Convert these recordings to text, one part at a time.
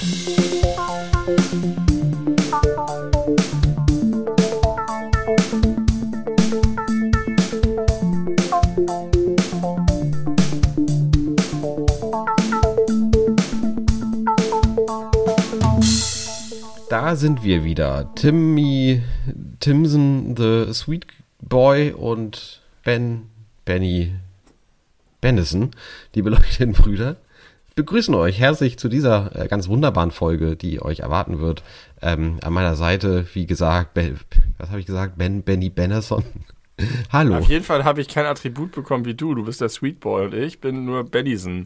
Da sind wir wieder. Timson, the Sweet Boy und Benny Bennison, die beleuchteten Brüder, begrüßen euch herzlich zu dieser ganz wunderbaren Folge, die euch erwarten wird. An meiner Seite, wie gesagt, Benny Bennison. Hallo. Auf jeden Fall habe ich kein Attribut bekommen wie du. Du bist der Sweet Boy und ich bin nur Bennison.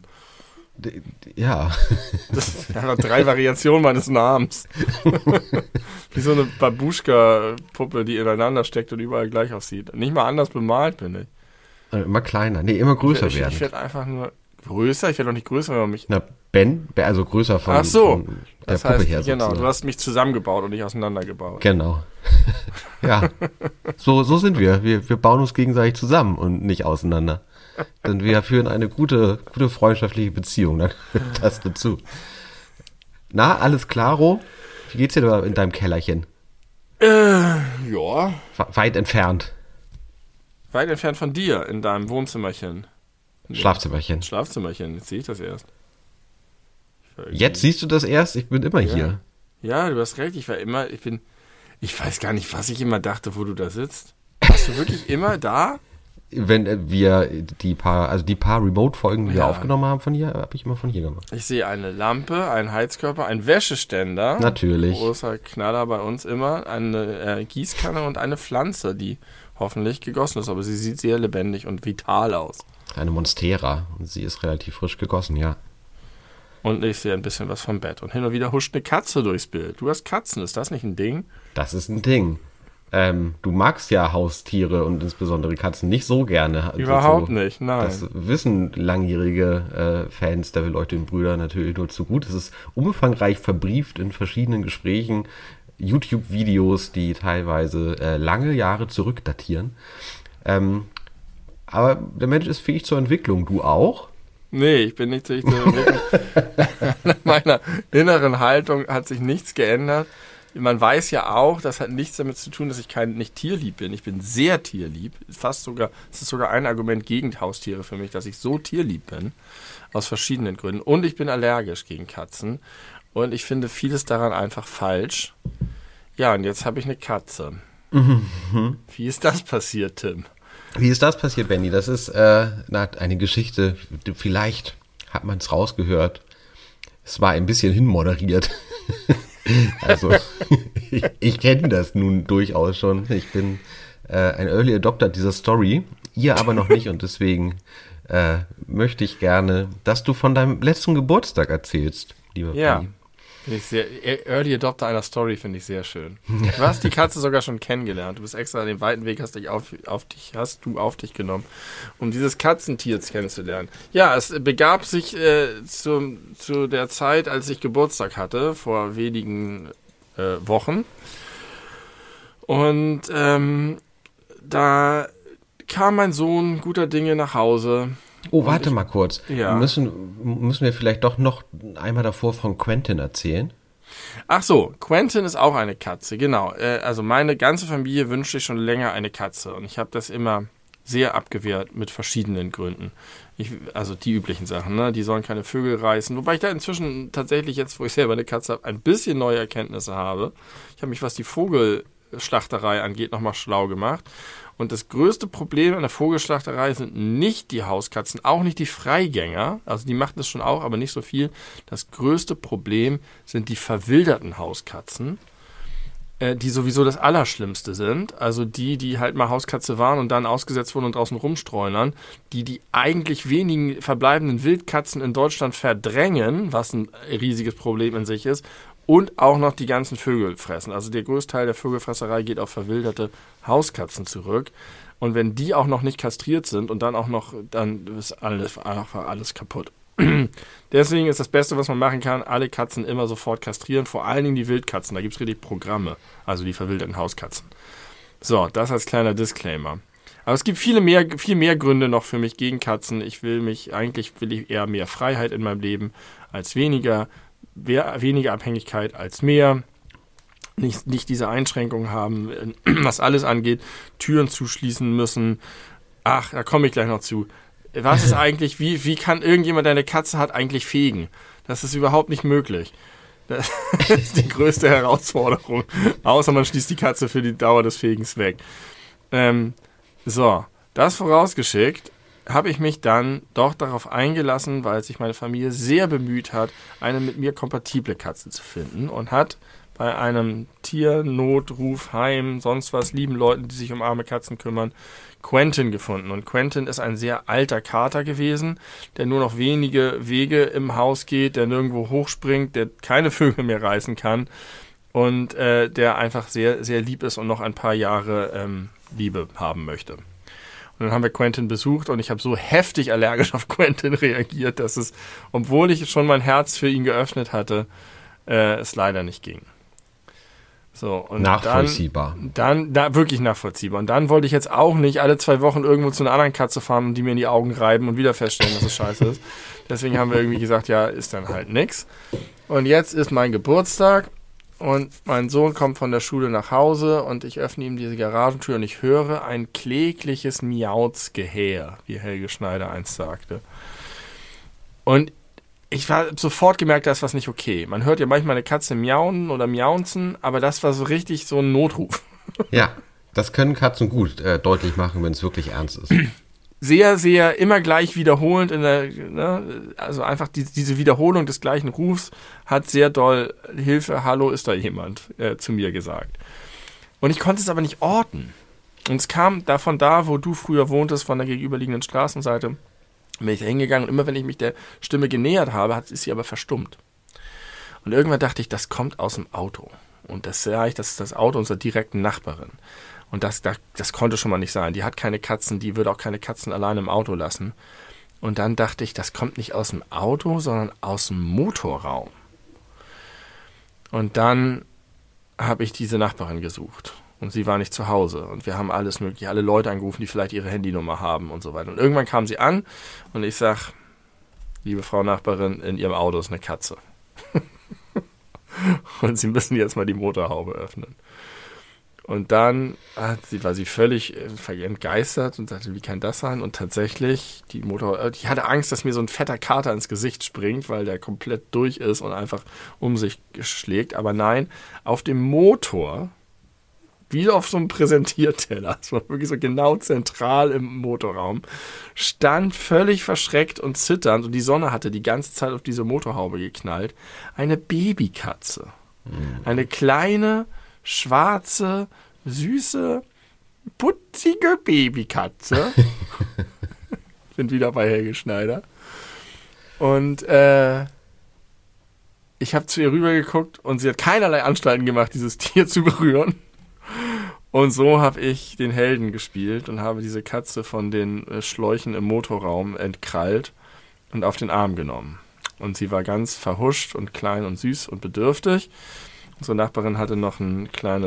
Ja. Das sind einfach 3 Variationen meines Namens. Wie so eine Babuschka-Puppe, die ineinander steckt und überall gleich aussieht. Nicht mal anders bemalt bin ich. Immer kleiner. Nee, immer größer werden. Ich werde einfach nur größer. Ich werde doch nicht größer, wenn mich... Na, also größer von, Ach so. Von der Puppe her. Genau, sozusagen. Du hast mich zusammengebaut und nicht auseinandergebaut. Genau. Ja, so sind wir. Wir bauen uns gegenseitig zusammen und nicht auseinander. Denn wir führen eine gute freundschaftliche Beziehung. Da gehört das dazu. Na, alles klaro? Wie geht's dir da in deinem Kellerchen? Ja. Weit entfernt. Weit entfernt von dir, in deinem Wohnzimmerchen. Schlafzimmerchen. Jetzt sehe ich das erst. Jetzt siehst du das erst? Ich bin immer hier. Ja, du hast recht. Ich weiß gar nicht, was ich immer dachte, wo du da sitzt. Warst du wirklich immer da? Wenn wir die paar Remote-Folgen, die wir aufgenommen haben von hier, habe ich immer von hier gemacht. Ich sehe eine Lampe, einen Heizkörper, einen Wäscheständer. Natürlich. Großer Knaller bei uns immer. Eine Gießkanne und eine Pflanze, die hoffentlich gegossen ist. Aber sie sieht sehr lebendig und vital aus. Eine Monstera. Und sie ist relativ frisch gegossen, ja. Und ich sehe ein bisschen was vom Bett. Und hin und wieder huscht eine Katze durchs Bild. Du hast Katzen, ist das nicht ein Ding? Das ist ein Ding. Du magst ja Haustiere und insbesondere Katzen nicht so gerne. Überhaupt nicht, nein. Das wissen langjährige Fans der beleuchteten Brüder natürlich nur zu gut. Es ist umfangreich verbrieft in verschiedenen Gesprächen, YouTube-Videos, die teilweise lange Jahre zurückdatieren. Aber der Mensch ist fähig zur Entwicklung. Du auch? Nee, ich bin nicht fähig zur Entwicklung. An meiner inneren Haltung hat sich nichts geändert. Man weiß ja auch, das hat nichts damit zu tun, dass ich nicht tierlieb bin. Ich bin sehr tierlieb. Es ist sogar ein Argument gegen Haustiere für mich, dass ich so tierlieb bin. Aus verschiedenen Gründen. Und ich bin allergisch gegen Katzen. Und ich finde vieles daran einfach falsch. Ja, und jetzt habe ich eine Katze. Mhm. Wie ist das passiert, Tim? Wie ist das passiert, Benny? Das ist eine Geschichte, vielleicht hat man es rausgehört. Es war ein bisschen hinmoderiert. Also, ich kenne das nun durchaus schon. Ich bin ein Early Adopter dieser Story, ihr aber noch nicht und deswegen möchte ich gerne, dass du von deinem letzten Geburtstag erzählst, lieber Benny. Early Adopter einer Story finde ich sehr schön. Du hast die Katze sogar schon kennengelernt. Du bist extra den weiten Weg hast du auf dich genommen, um dieses Katzentier kennenzulernen. Ja, es begab sich zu der Zeit, als ich Geburtstag hatte, vor wenigen Wochen. Und da kam mein Sohn guter Dinge nach Hause. Oh, warte mal kurz. Ja. Müssen wir vielleicht doch noch einmal davor von Quentin erzählen? Ach so, Quentin ist auch eine Katze, genau. Also meine ganze Familie wünscht sich schon länger eine Katze. Und ich habe das immer sehr abgewehrt mit verschiedenen Gründen. Also die üblichen Sachen, ne? Die sollen keine Vögel reißen. Wobei ich da inzwischen tatsächlich jetzt, wo ich selber eine Katze habe, ein bisschen neue Erkenntnisse habe. Ich habe mich, was die Vogelschlachterei angeht, nochmal schlau gemacht. Und das größte Problem an der Vogelschlachterei sind nicht die Hauskatzen, auch nicht die Freigänger. Also die machen das schon auch, aber nicht so viel. Das größte Problem sind die verwilderten Hauskatzen, die sowieso das Allerschlimmste sind. Also die halt mal Hauskatze waren und dann ausgesetzt wurden und draußen rumstreunern. Die eigentlich wenigen verbleibenden Wildkatzen in Deutschland verdrängen, was ein riesiges Problem in sich ist. Und auch noch die ganzen Vögel fressen. Also der größte Teil der Vögelfresserei geht auf verwilderte Hauskatzen zurück. Und wenn die auch noch nicht kastriert sind und dann auch noch, dann ist alles kaputt. Deswegen ist das Beste, was man machen kann, alle Katzen immer sofort kastrieren. Vor allen Dingen die Wildkatzen. Da gibt es richtig Programme. Also die verwilderten Hauskatzen. So, das als kleiner Disclaimer. Aber es gibt viel mehr Gründe noch für mich gegen Katzen. Eigentlich will ich eher mehr Freiheit in meinem Leben als weniger. weniger Abhängigkeit als mehr. Nicht diese Einschränkungen haben, was alles angeht, Türen zuschließen müssen. Ach, da komme ich gleich noch zu. Was ist eigentlich, wie kann irgendjemand, der eine Katze hat, eigentlich fegen? Das ist überhaupt nicht möglich. Das ist die größte Herausforderung. Außer man schließt die Katze für die Dauer des Fegens weg. So, das vorausgeschickt, habe ich mich dann doch darauf eingelassen, weil sich meine Familie sehr bemüht hat, eine mit mir kompatible Katze zu finden und hat bei einem Tiernotrufheim, sonst was, lieben Leuten, die sich um arme Katzen kümmern, Quentin gefunden. Und Quentin ist ein sehr alter Kater gewesen, der nur noch wenige Wege im Haus geht, der nirgendwo hochspringt, der keine Vögel mehr reißen kann und der einfach sehr, sehr lieb ist und noch ein paar Jahre Liebe haben möchte. Und dann haben wir Quentin besucht und ich habe so heftig allergisch auf Quentin reagiert, dass es, obwohl ich schon mein Herz für ihn geöffnet hatte, es leider nicht ging. So, und nachvollziehbar. Dann wirklich nachvollziehbar. Und dann wollte ich jetzt auch nicht alle 2 Wochen irgendwo zu einer anderen Katze fahren und die mir in die Augen reiben und wieder feststellen, dass es scheiße ist. Deswegen haben wir irgendwie gesagt, ja, ist dann halt nix. Und jetzt ist mein Geburtstag und mein Sohn kommt von der Schule nach Hause und ich öffne ihm diese Garagentür und ich höre ein klägliches Miautsgeheer, wie Helge Schneider einst sagte. Und ich habe sofort gemerkt, da ist was nicht okay. Man hört ja manchmal eine Katze miauen oder miaunzen, aber das war so richtig so ein Notruf. Ja, das können Katzen gut deutlich machen, wenn es wirklich ernst ist. Sehr, sehr immer gleich wiederholend, also einfach diese Wiederholung des gleichen Rufs hat sehr doll Hilfe, hallo, ist da jemand, zu mir gesagt. Und ich konnte es aber nicht orten. Und es kam davon da, wo du früher wohntest, von der gegenüberliegenden Straßenseite, bin ich da hingegangen und immer wenn ich mich der Stimme genähert habe, ist sie aber verstummt. Und irgendwann dachte ich, das kommt aus dem Auto. Und das ist das Auto unserer direkten Nachbarin. Und das konnte schon mal nicht sein. Die hat keine Katzen, die würde auch keine Katzen alleine im Auto lassen. Und dann dachte ich, das kommt nicht aus dem Auto, sondern aus dem Motorraum. Und dann habe ich diese Nachbarin gesucht. Und sie war nicht zu Hause. Und wir haben alles mögliche, alle Leute angerufen, die vielleicht ihre Handynummer haben und so weiter. Und irgendwann kam sie an und ich sag, liebe Frau Nachbarin, in ihrem Auto ist eine Katze. Und Sie müssen jetzt mal die Motorhaube öffnen. Und dann war sie völlig entgeistert und sagte, wie kann das sein? Und tatsächlich, die hatte Angst, dass mir so ein fetter Kater ins Gesicht springt, weil der komplett durch ist und einfach um sich schlägt. Aber nein, auf dem Motor, wie auf so einem Präsentierteller, das war wirklich so genau zentral im Motorraum, stand völlig verschreckt und zitternd und die Sonne hatte die ganze Zeit auf diese Motorhaube geknallt, eine Babykatze. Eine kleine, schwarze, süße, putzige Babykatze. Sind wieder bei Helge Schneider. Und ich habe zu ihr rübergeguckt und sie hat keinerlei Anstalten gemacht, dieses Tier zu berühren. Und so habe ich den Helden gespielt und habe diese Katze von den Schläuchen im Motorraum entkrallt und auf den Arm genommen. Und sie war ganz verhuscht und klein und süß und bedürftig. Unsere Nachbarin hatte noch ein kleine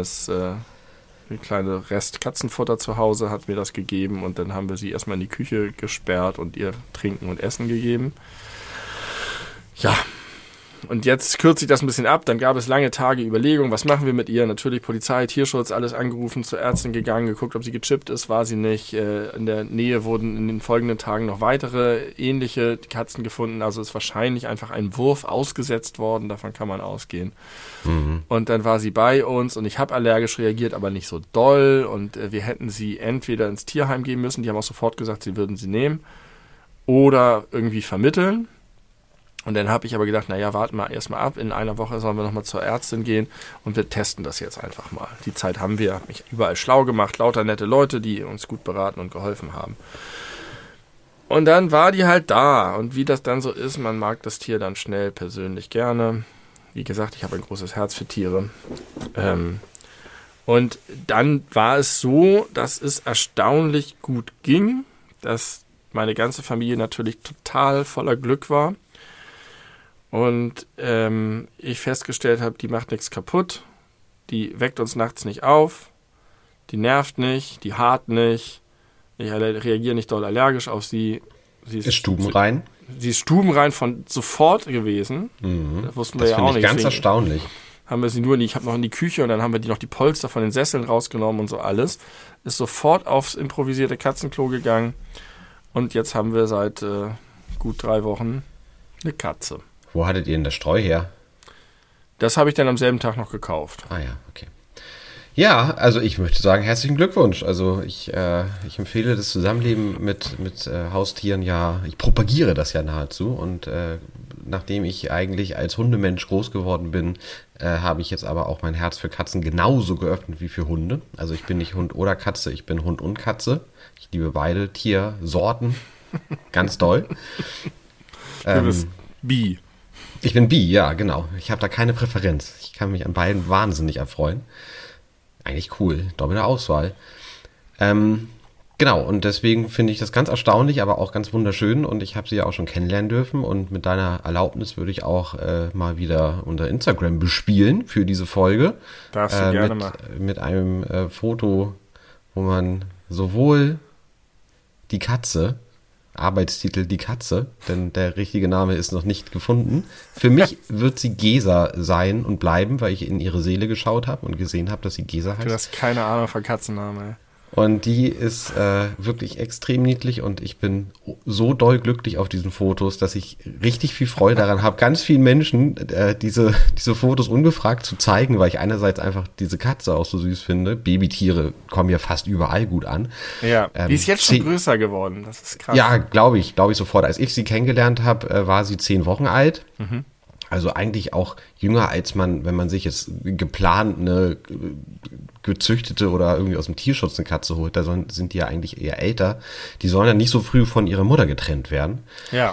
Rest Katzenfutter zu Hause, hat mir das gegeben und dann haben wir sie erstmal in die Küche gesperrt und ihr Trinken und Essen gegeben. Ja. Und jetzt kürze ich das ein bisschen ab. Dann gab es lange Tage Überlegungen, was machen wir mit ihr? Natürlich Polizei, Tierschutz, alles angerufen, zur Ärztin gegangen, geguckt, ob sie gechippt ist, war sie nicht. In der Nähe wurden in den folgenden Tagen noch weitere ähnliche Katzen gefunden. Also ist wahrscheinlich einfach ein Wurf ausgesetzt worden, davon kann man ausgehen. Mhm. Und dann war sie bei uns und ich habe allergisch reagiert, aber nicht so doll. Und wir hätten sie entweder ins Tierheim geben müssen, die haben auch sofort gesagt, sie würden sie nehmen, oder irgendwie vermitteln. Und dann habe ich aber gedacht, naja, warten wir erstmal ab. In einer Woche sollen wir nochmal zur Ärztin gehen und wir testen das jetzt einfach mal. Die Zeit haben wir, mich überall schlau gemacht, lauter nette Leute, die uns gut beraten und geholfen haben. Und dann war die halt da. Und wie das dann so ist, man mag das Tier dann schnell persönlich gerne. Wie gesagt, ich habe ein großes Herz für Tiere. Und dann war es so, dass es erstaunlich gut ging, dass meine ganze Familie natürlich total voller Glück war. Und ich festgestellt habe, die macht nichts kaputt, die weckt uns nachts nicht auf, die nervt nicht, die haart nicht, ich reagiere nicht doll allergisch auf sie. Sie ist stubenrein? sie ist stubenrein von sofort gewesen. Das wussten wir Das ja finde auch ich nicht. ganz Deswegen erstaunlich. haben wir sie ich habe noch in die Küche und dann haben wir die Polster von den Sesseln rausgenommen und so alles. Ist sofort aufs improvisierte Katzenklo gegangen. Und jetzt haben wir seit gut 3 Wochen eine Katze. Wo hattet ihr denn das Streu her? Das habe ich dann am selben Tag noch gekauft. Ah ja, okay. Ja, also ich möchte sagen, herzlichen Glückwunsch. Also ich empfehle das Zusammenleben mit Haustieren ja, ich propagiere das ja nahezu. Und nachdem ich eigentlich als Hundemensch groß geworden bin, habe ich jetzt aber auch mein Herz für Katzen genauso geöffnet wie für Hunde. Also ich bin nicht Hund oder Katze, ich bin Hund und Katze. Ich liebe beide Tiersorten ganz doll. Du bist Bi. Ich bin Bi, ja, genau. Ich habe da keine Präferenz. Ich kann mich an beiden wahnsinnig erfreuen. Eigentlich cool, doppelte Auswahl. Genau, und deswegen finde ich das ganz erstaunlich, aber auch ganz wunderschön. Und ich habe sie ja auch schon kennenlernen dürfen. Und mit deiner Erlaubnis würde ich auch mal wieder unser Instagram bespielen für diese Folge. Darfst du gerne machen. Mit einem Foto, wo man sowohl die Katze, Arbeitstitel Die Katze, denn der richtige Name ist noch nicht gefunden. Für mich wird sie Gesa sein und bleiben, weil ich in ihre Seele geschaut habe und gesehen habe, dass sie Gesa heißt. Du hast keine Ahnung von Katzennamen, ey. Und die ist wirklich extrem niedlich und ich bin so doll glücklich auf diesen Fotos, dass ich richtig viel Freude daran habe, ganz vielen Menschen diese Fotos ungefragt zu zeigen, weil ich einerseits einfach diese Katze auch so süß finde. Babytiere kommen ja fast überall gut an. Ja, die ist jetzt schon größer geworden, das ist krass. Ja, glaube ich sofort. Als ich sie kennengelernt habe, war sie 10 Wochen alt. Mhm. Also eigentlich auch jünger, als man, wenn man sich jetzt geplant eine gezüchtete oder irgendwie aus dem Tierschutz eine Katze holt, sind die ja eigentlich eher älter. Die sollen ja nicht so früh von ihrer Mutter getrennt werden. Ja.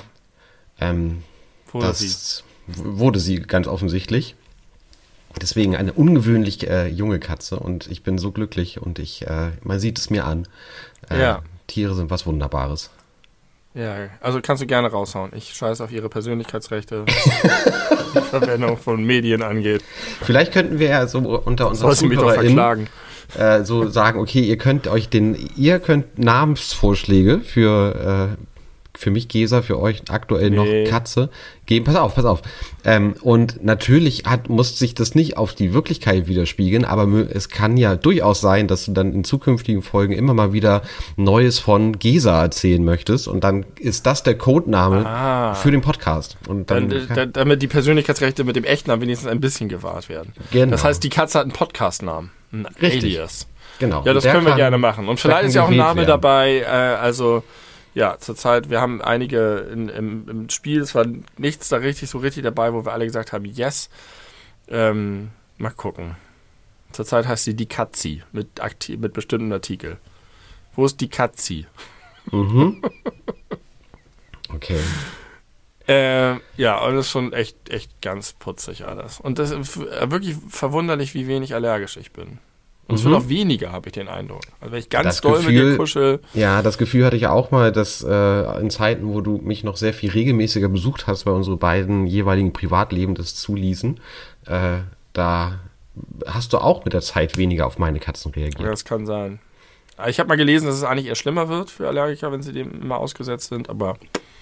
Wurde sie ganz offensichtlich. Deswegen eine ungewöhnlich junge Katze und ich bin so glücklich und man sieht es mir an. Tiere sind was Wunderbares. Ja, also kannst du gerne raushauen. Ich scheiße auf ihre Persönlichkeitsrechte, was die Verwendung von Medien angeht. Vielleicht könnten wir ja so unter unseren Soll sie mich doch verklagen. So sagen, okay, ihr könnt Namensvorschläge für mich Gesa, für euch aktuell noch Katze geben. Pass auf. Und natürlich muss sich das nicht auf die Wirklichkeit widerspiegeln, aber es kann ja durchaus sein, dass du dann in zukünftigen Folgen immer mal wieder Neues von Gesa erzählen möchtest und dann ist das der Codename für den Podcast. Und damit die Persönlichkeitsrechte mit dem Echtnamen wenigstens ein bisschen gewahrt werden. Genau. Das heißt, die Katze hat einen Podcastnamen, ein Alias. Genau. Ja, das können wir gerne machen. Und vielleicht ist ja auch ein Name dabei, ja, zurzeit, wir haben einige im Spiel, es war nichts da so richtig dabei, wo wir alle gesagt haben, yes. Mal gucken. Zurzeit heißt sie die Katzi mit bestimmten Artikel. Wo ist die Katzi? Mhm. Okay. Ja, und das ist schon echt ganz putzig alles. Und das ist wirklich verwunderlich, wie wenig allergisch ich bin. Und es wird auch weniger, habe ich den Eindruck. Also wenn ich ganz doll mit dir kuschel. Ja, das Gefühl hatte ich auch mal, dass in Zeiten, wo du mich noch sehr viel regelmäßiger besucht hast, weil unsere beiden jeweiligen Privatleben das zuließen, da hast du auch mit der Zeit weniger auf meine Katzen reagiert. Ja, das kann sein. Ich habe mal gelesen, dass es eigentlich eher schlimmer wird für Allergiker, wenn sie dem immer ausgesetzt sind, aber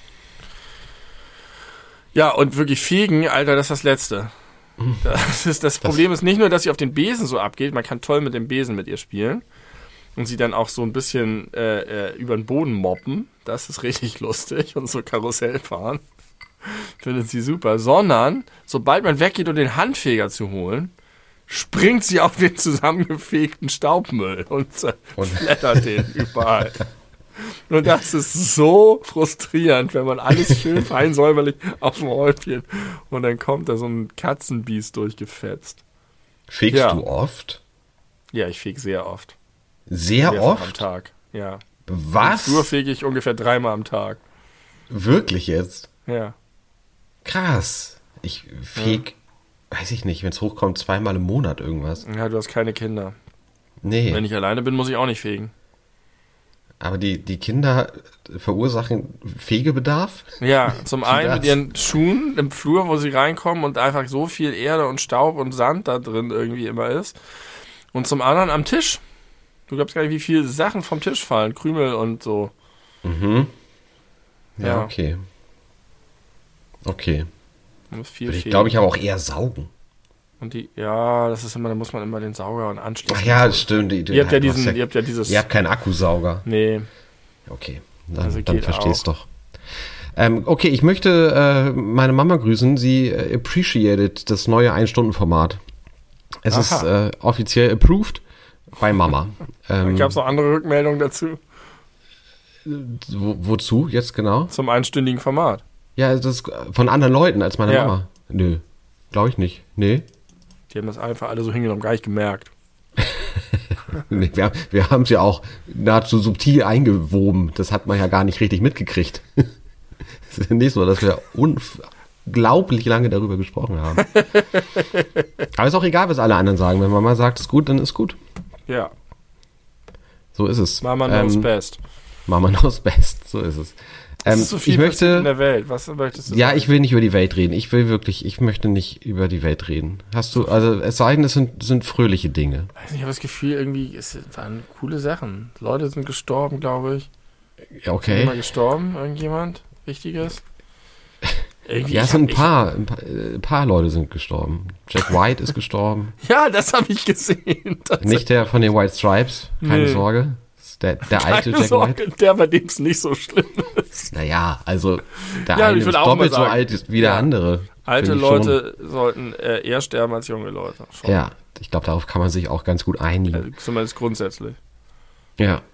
ja, und wirklich fegen, Alter, das ist das Letzte. Das Problem ist nicht nur, dass sie auf den Besen so abgeht, man kann toll mit dem Besen mit ihr spielen und sie dann auch so ein bisschen über den Boden moppen, das ist richtig lustig und so Karussell fahren, findet sie super, sondern sobald man weggeht, um den Handfeger zu holen, springt sie auf den zusammengefegten Staubmüll und flattert den überall. Und das ist so frustrierend, wenn man alles schön fein säuberlich auf dem Häufchen und dann kommt da so ein Katzenbiest durchgefetzt. Fegst du oft? Ja, ich fege sehr oft. Sehr oft? Am Tag, ja. Was? Früher fege ich ungefähr 3-mal am Tag. Wirklich jetzt? Ja. Krass. Ich feg, weiß ich nicht, wenn es hochkommt, 2-mal im Monat irgendwas. Ja, du hast keine Kinder. Nee. Wenn ich alleine bin, muss ich auch nicht fegen. Aber die Kinder verursachen Fegebedarf? Ja, zum einen mit ihren Schuhen im Flur, wo sie reinkommen und einfach so viel Erde und Staub und Sand da drin irgendwie immer ist. Und zum anderen am Tisch. Du glaubst gar nicht, wie viele Sachen vom Tisch fallen. Krümel und so. Mhm. Ja, okay. Okay. Man muss viel Würde ich, fegen. glaube ich, aber auch eher saugen. Und das ist immer, da muss man immer den Sauger und anschließen. Ach ja, das stimmt. Ihr habt ja dieses. Ihr habt keinen Akkusauger. Nee. Okay, Also dann geht versteh's auch. doch. Okay, ich möchte meine Mama grüßen. Sie appreciated das neue 1-Stunden-Format. Es ist offiziell approved bei Mama. Gab es noch andere Rückmeldungen dazu? Wozu jetzt genau? Zum einstündigen Format. Ja, das ist von anderen Leuten als meine Ja. Mama. Nö, glaube ich nicht. Nee. Die haben das einfach alle so hingenommen, gar nicht gemerkt. Nee, wir haben es ja auch nahezu subtil eingewoben. Das hat man ja gar nicht richtig mitgekriegt. Es ist ja nicht so, dass wir unglaublich lange darüber gesprochen haben. Aber ist auch egal, was alle anderen sagen. Wenn Mama sagt, es ist gut, dann ist gut. Ja, So ist es. Mama knows best. Mama knows best. So ist es. Es ist so viel ich passiert in möchte, der Welt. Was möchtest du ja, sagen? ich will nicht über die Welt reden. Ich möchte nicht über die Welt reden. Hast du, also es sei denn, es sind fröhliche Dinge. Ich habe das Gefühl, irgendwie, es waren coole Sachen. Leute sind gestorben, glaube ich. Ja, okay. Immer gestorben, irgendjemand? Wichtiges? Irgendwie, Ja, es sind ein paar Leute sind gestorben. Jack White ist gestorben. Ja, das habe ich gesehen. Nicht der von den White Stripes, keine Nee. Sorge. Der alte Keine Jack Sorge, White. der, bei dem es nicht so schlimm ist. Naja, also der Ja, eine ich ist würde auch doppelt mal so sagen. alt wie der Ja. andere. Alte Finde ich schon. Leute sollten eher sterben als junge Leute. Schon. Ja, ich glaube, darauf kann man sich auch ganz gut einigen. Also, zumindest grundsätzlich. Ja.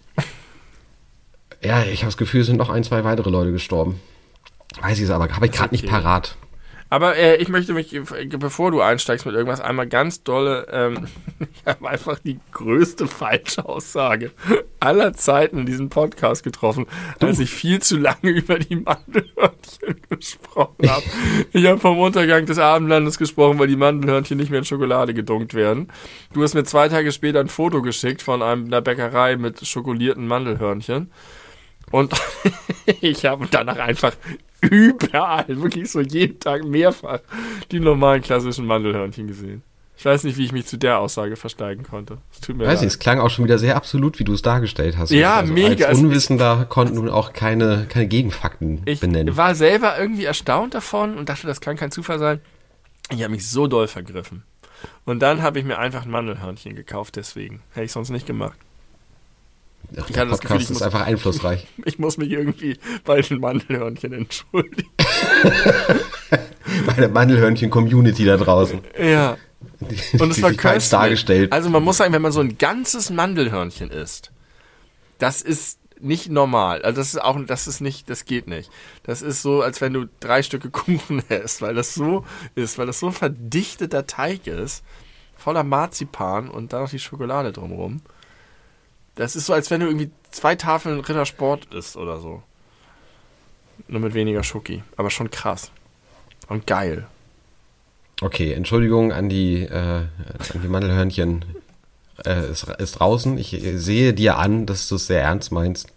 Ja, ich habe das Gefühl, es sind noch 1, 2 weitere Leute gestorben. Weiß ich es aber, habe ich gerade nicht okay. parat. Aber ich möchte mich, bevor du einsteigst mit irgendwas, einmal ganz dolle, ich habe einfach die größte Falschaussage aller Zeiten in diesem Podcast getroffen, als ich viel zu lange über die Mandelhörnchen gesprochen habe. Ich habe vom Untergang des Abendlandes gesprochen, weil die Mandelhörnchen nicht mehr in Schokolade gedunkt werden. Du hast mir 2 Tage später ein Foto geschickt von einer Bäckerei mit schokolierten Mandelhörnchen. Und ich habe danach einfach überall, wirklich so jeden Tag mehrfach, die normalen klassischen Mandelhörnchen gesehen. Ich weiß nicht, wie ich mich zu der Aussage versteigen konnte. Es tut mir Weiß leid. nicht, es klang auch schon wieder sehr absolut, wie du es dargestellt hast. Ja, also mega. Als Unwissender konnten nun auch keine Gegenfakten Ich benennen. war selber irgendwie erstaunt davon und dachte, das kann kein Zufall sein. Ich habe mich so doll vergriffen. Und dann habe ich mir einfach ein Mandelhörnchen gekauft, deswegen. Hätte ich sonst nicht gemacht. Ach, ich der hatte das Podcast Gefühl, ich ist einfach einflussreich. Ich muss mich irgendwie bei den Mandelhörnchen entschuldigen. Bei der Mandelhörnchen-Community da draußen. Ja. Und es die war sich falsch köstlich. dargestellt. Also man muss sagen, wenn man so ein ganzes Mandelhörnchen isst, das ist nicht normal. Also das geht nicht. Das ist so, als wenn du 3 Stücke Kuchen isst, weil das so ein verdichteter Teig ist, voller Marzipan und dann noch die Schokolade drumherum. Das ist so, als wenn du irgendwie 2 Tafeln Rittersport isst oder so. Nur mit weniger Schoki. Aber schon krass. Und geil. Okay, Entschuldigung an die Mandelhörnchen. Ist draußen. Ich sehe dir an, dass du es sehr ernst meinst.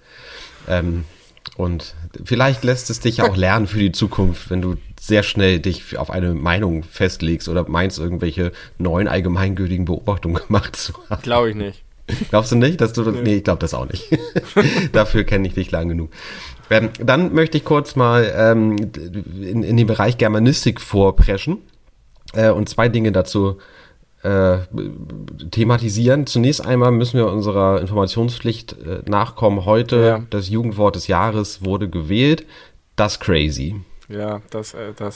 Und vielleicht lässt es dich auch lernen für die Zukunft, wenn du sehr schnell dich auf eine Meinung festlegst oder meinst, irgendwelche neuen allgemeingültigen Beobachtungen gemacht zu haben. Glaube ich nicht. Glaubst du nicht, dass du... Nee, ich glaube das auch nicht. Dafür kenne ich dich lang genug. Dann möchte ich kurz mal in den Bereich Germanistik vorpreschen und 2 Dinge dazu thematisieren. Zunächst einmal müssen wir unserer Informationspflicht nachkommen. Heute, das Jugendwort des Jahres wurde gewählt. Das crazy. Ja, das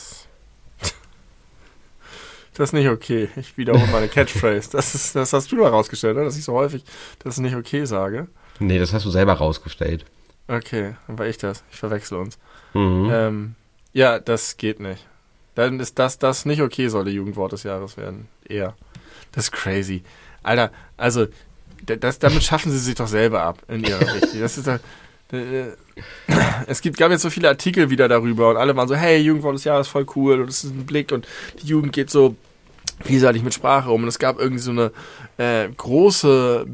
ist nicht okay. Ich wiederhole meine Catchphrase. Das hast du da rausgestellt, ne? Dass ich so häufig das nicht okay sage. Nee, das hast du selber rausgestellt. Okay, dann war ich das. Ich verwechsel uns. Mhm. Ja, das geht nicht. Dann ist das nicht okay, soll der Jugendwort des Jahres werden. Eher. Das ist crazy. Alter, also, damit schaffen sie sich doch selber ab in ihrer Richtung. Das ist doch... gab jetzt so viele Artikel wieder darüber und alle waren so, hey, Jugendwort des Jahres, voll cool und es ist ein Blick und die Jugend geht so vielseitig mit Sprache um und es gab irgendwie so eine große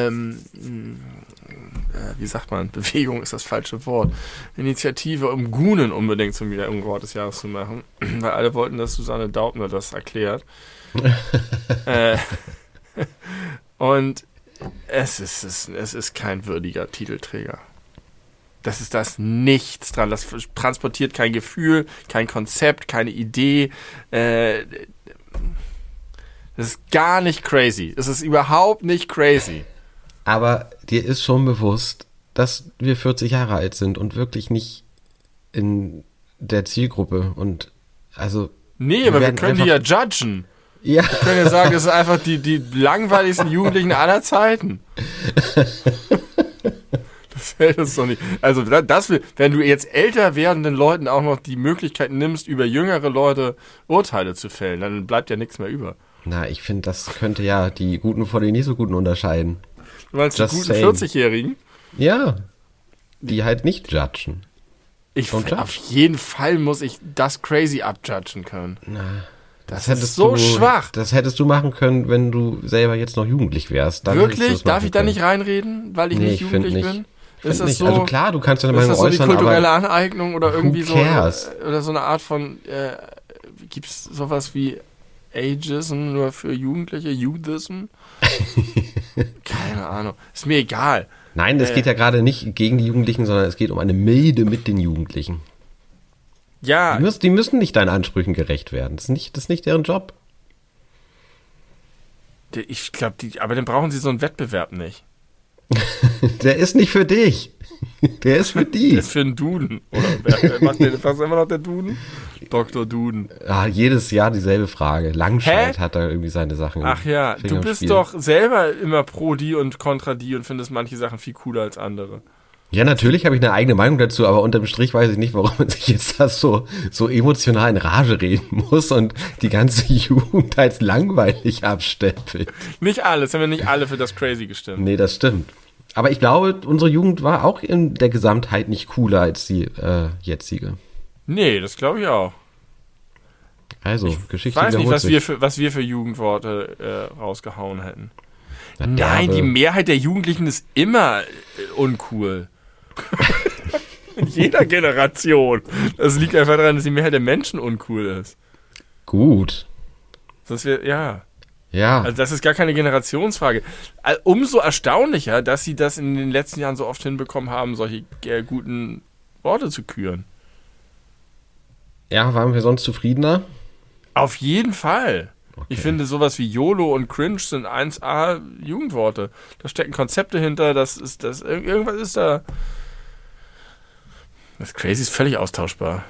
wie sagt man, Bewegung ist das falsche Wort, Initiative, um Gunen unbedingt zum Jugendwort des Jahres zu machen, weil alle wollten, dass Susanne Daubner das erklärt. Und es ist kein würdiger Titelträger. Das ist das nichts dran. Das transportiert kein Gefühl, kein Konzept, keine Idee. Das ist gar nicht crazy. Es ist überhaupt nicht crazy. Aber dir ist schon bewusst, dass wir 40 Jahre alt sind und wirklich nicht in der Zielgruppe. Und also. Nee, aber wir können die ja judgen. Ja. Wir können ja sagen, das sind einfach die langweiligsten Jugendlichen aller Zeiten. Das hält uns doch nicht. Also wenn du jetzt älter werdenden Leuten auch noch die Möglichkeit nimmst, über jüngere Leute Urteile zu fällen, dann bleibt ja nichts mehr über. Na, ich finde, das könnte ja die Guten von den nicht so Guten unterscheiden. Du meinst die guten 40-Jährigen? Ja, die halt nicht judgen. Auf jeden Fall muss ich das crazy abjudgen können. Na, das ist so schwach. Das hättest du machen können, wenn du selber jetzt noch jugendlich wärst. Dann wirklich? Darf ich da nicht reinreden, weil ich nicht jugendlich bin? Ist das so? Also klar, du kannst deine Meinung Ist äußern, das so die kulturelle Aneignung oder irgendwie so? Cares? Oder so eine Art von, gibt's sowas wie Ageism nur für Jugendliche? Youthism? Keine Ahnung. Ist mir egal. Nein, es geht ja gerade nicht gegen die Jugendlichen, sondern es geht um eine Milde mit den Jugendlichen. Ja. Die müssen nicht deinen Ansprüchen gerecht werden. Das ist nicht deren Job. Ich glaube, aber dann brauchen sie so einen Wettbewerb nicht. Der ist nicht für dich. Der ist für die. Der ist für einen Duden. Oder wer macht den fast immer noch der Duden? Dr. Duden. Ah, jedes Jahr dieselbe Frage. Langscheid hat da irgendwie seine Sachen. Ach ja, du bist doch selber immer pro die und kontra die und findest manche Sachen viel cooler als andere. Ja, natürlich habe ich eine eigene Meinung dazu, aber unterm Strich weiß ich nicht, warum man sich jetzt das so emotional in Rage reden muss und die ganze Jugend als langweilig abstempelt. Nicht alles, haben wir nicht alle für das Crazy gestimmt. Nee, das stimmt. Aber ich glaube, unsere Jugend war auch in der Gesamtheit nicht cooler als die jetzige. Nee, das glaube ich auch. Also, Geschichte wiederholt sich. Ich weiß nicht, was wir für Jugendworte rausgehauen hätten. Nein, die Mehrheit der Jugendlichen ist immer uncool. In jeder Generation. Das liegt einfach daran, dass die Mehrheit der Menschen uncool ist. Gut. Ja. Ja. Also das ist gar keine Generationsfrage. Umso erstaunlicher, dass sie das in den letzten Jahren so oft hinbekommen haben, solche guten Worte zu küren. Ja, waren wir sonst zufriedener? Auf jeden Fall. Okay. Ich finde, sowas wie YOLO und Cringe sind 1A Jugendworte. Da stecken Konzepte hinter, irgendwas ist da. Das Crazy ist völlig austauschbar.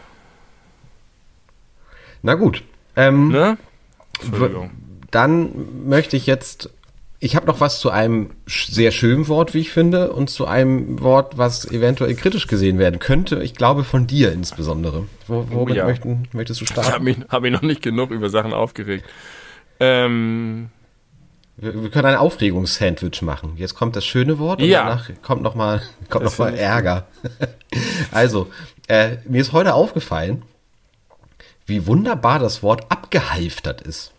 Na gut. Ne? Entschuldigung. Dann möchte ich habe noch was zu einem sehr schönen Wort, wie ich finde, und zu einem Wort, was eventuell kritisch gesehen werden könnte. Ich glaube von dir insbesondere. Womit möchtest du starten? Ich hab mich noch nicht genug über Sachen aufgeregt. Wir können ein Aufregungssandwich machen. Jetzt kommt das schöne Wort und danach kommt noch mal Ärger. Also, mir ist heute aufgefallen, wie wunderbar das Wort abgehalftert ist.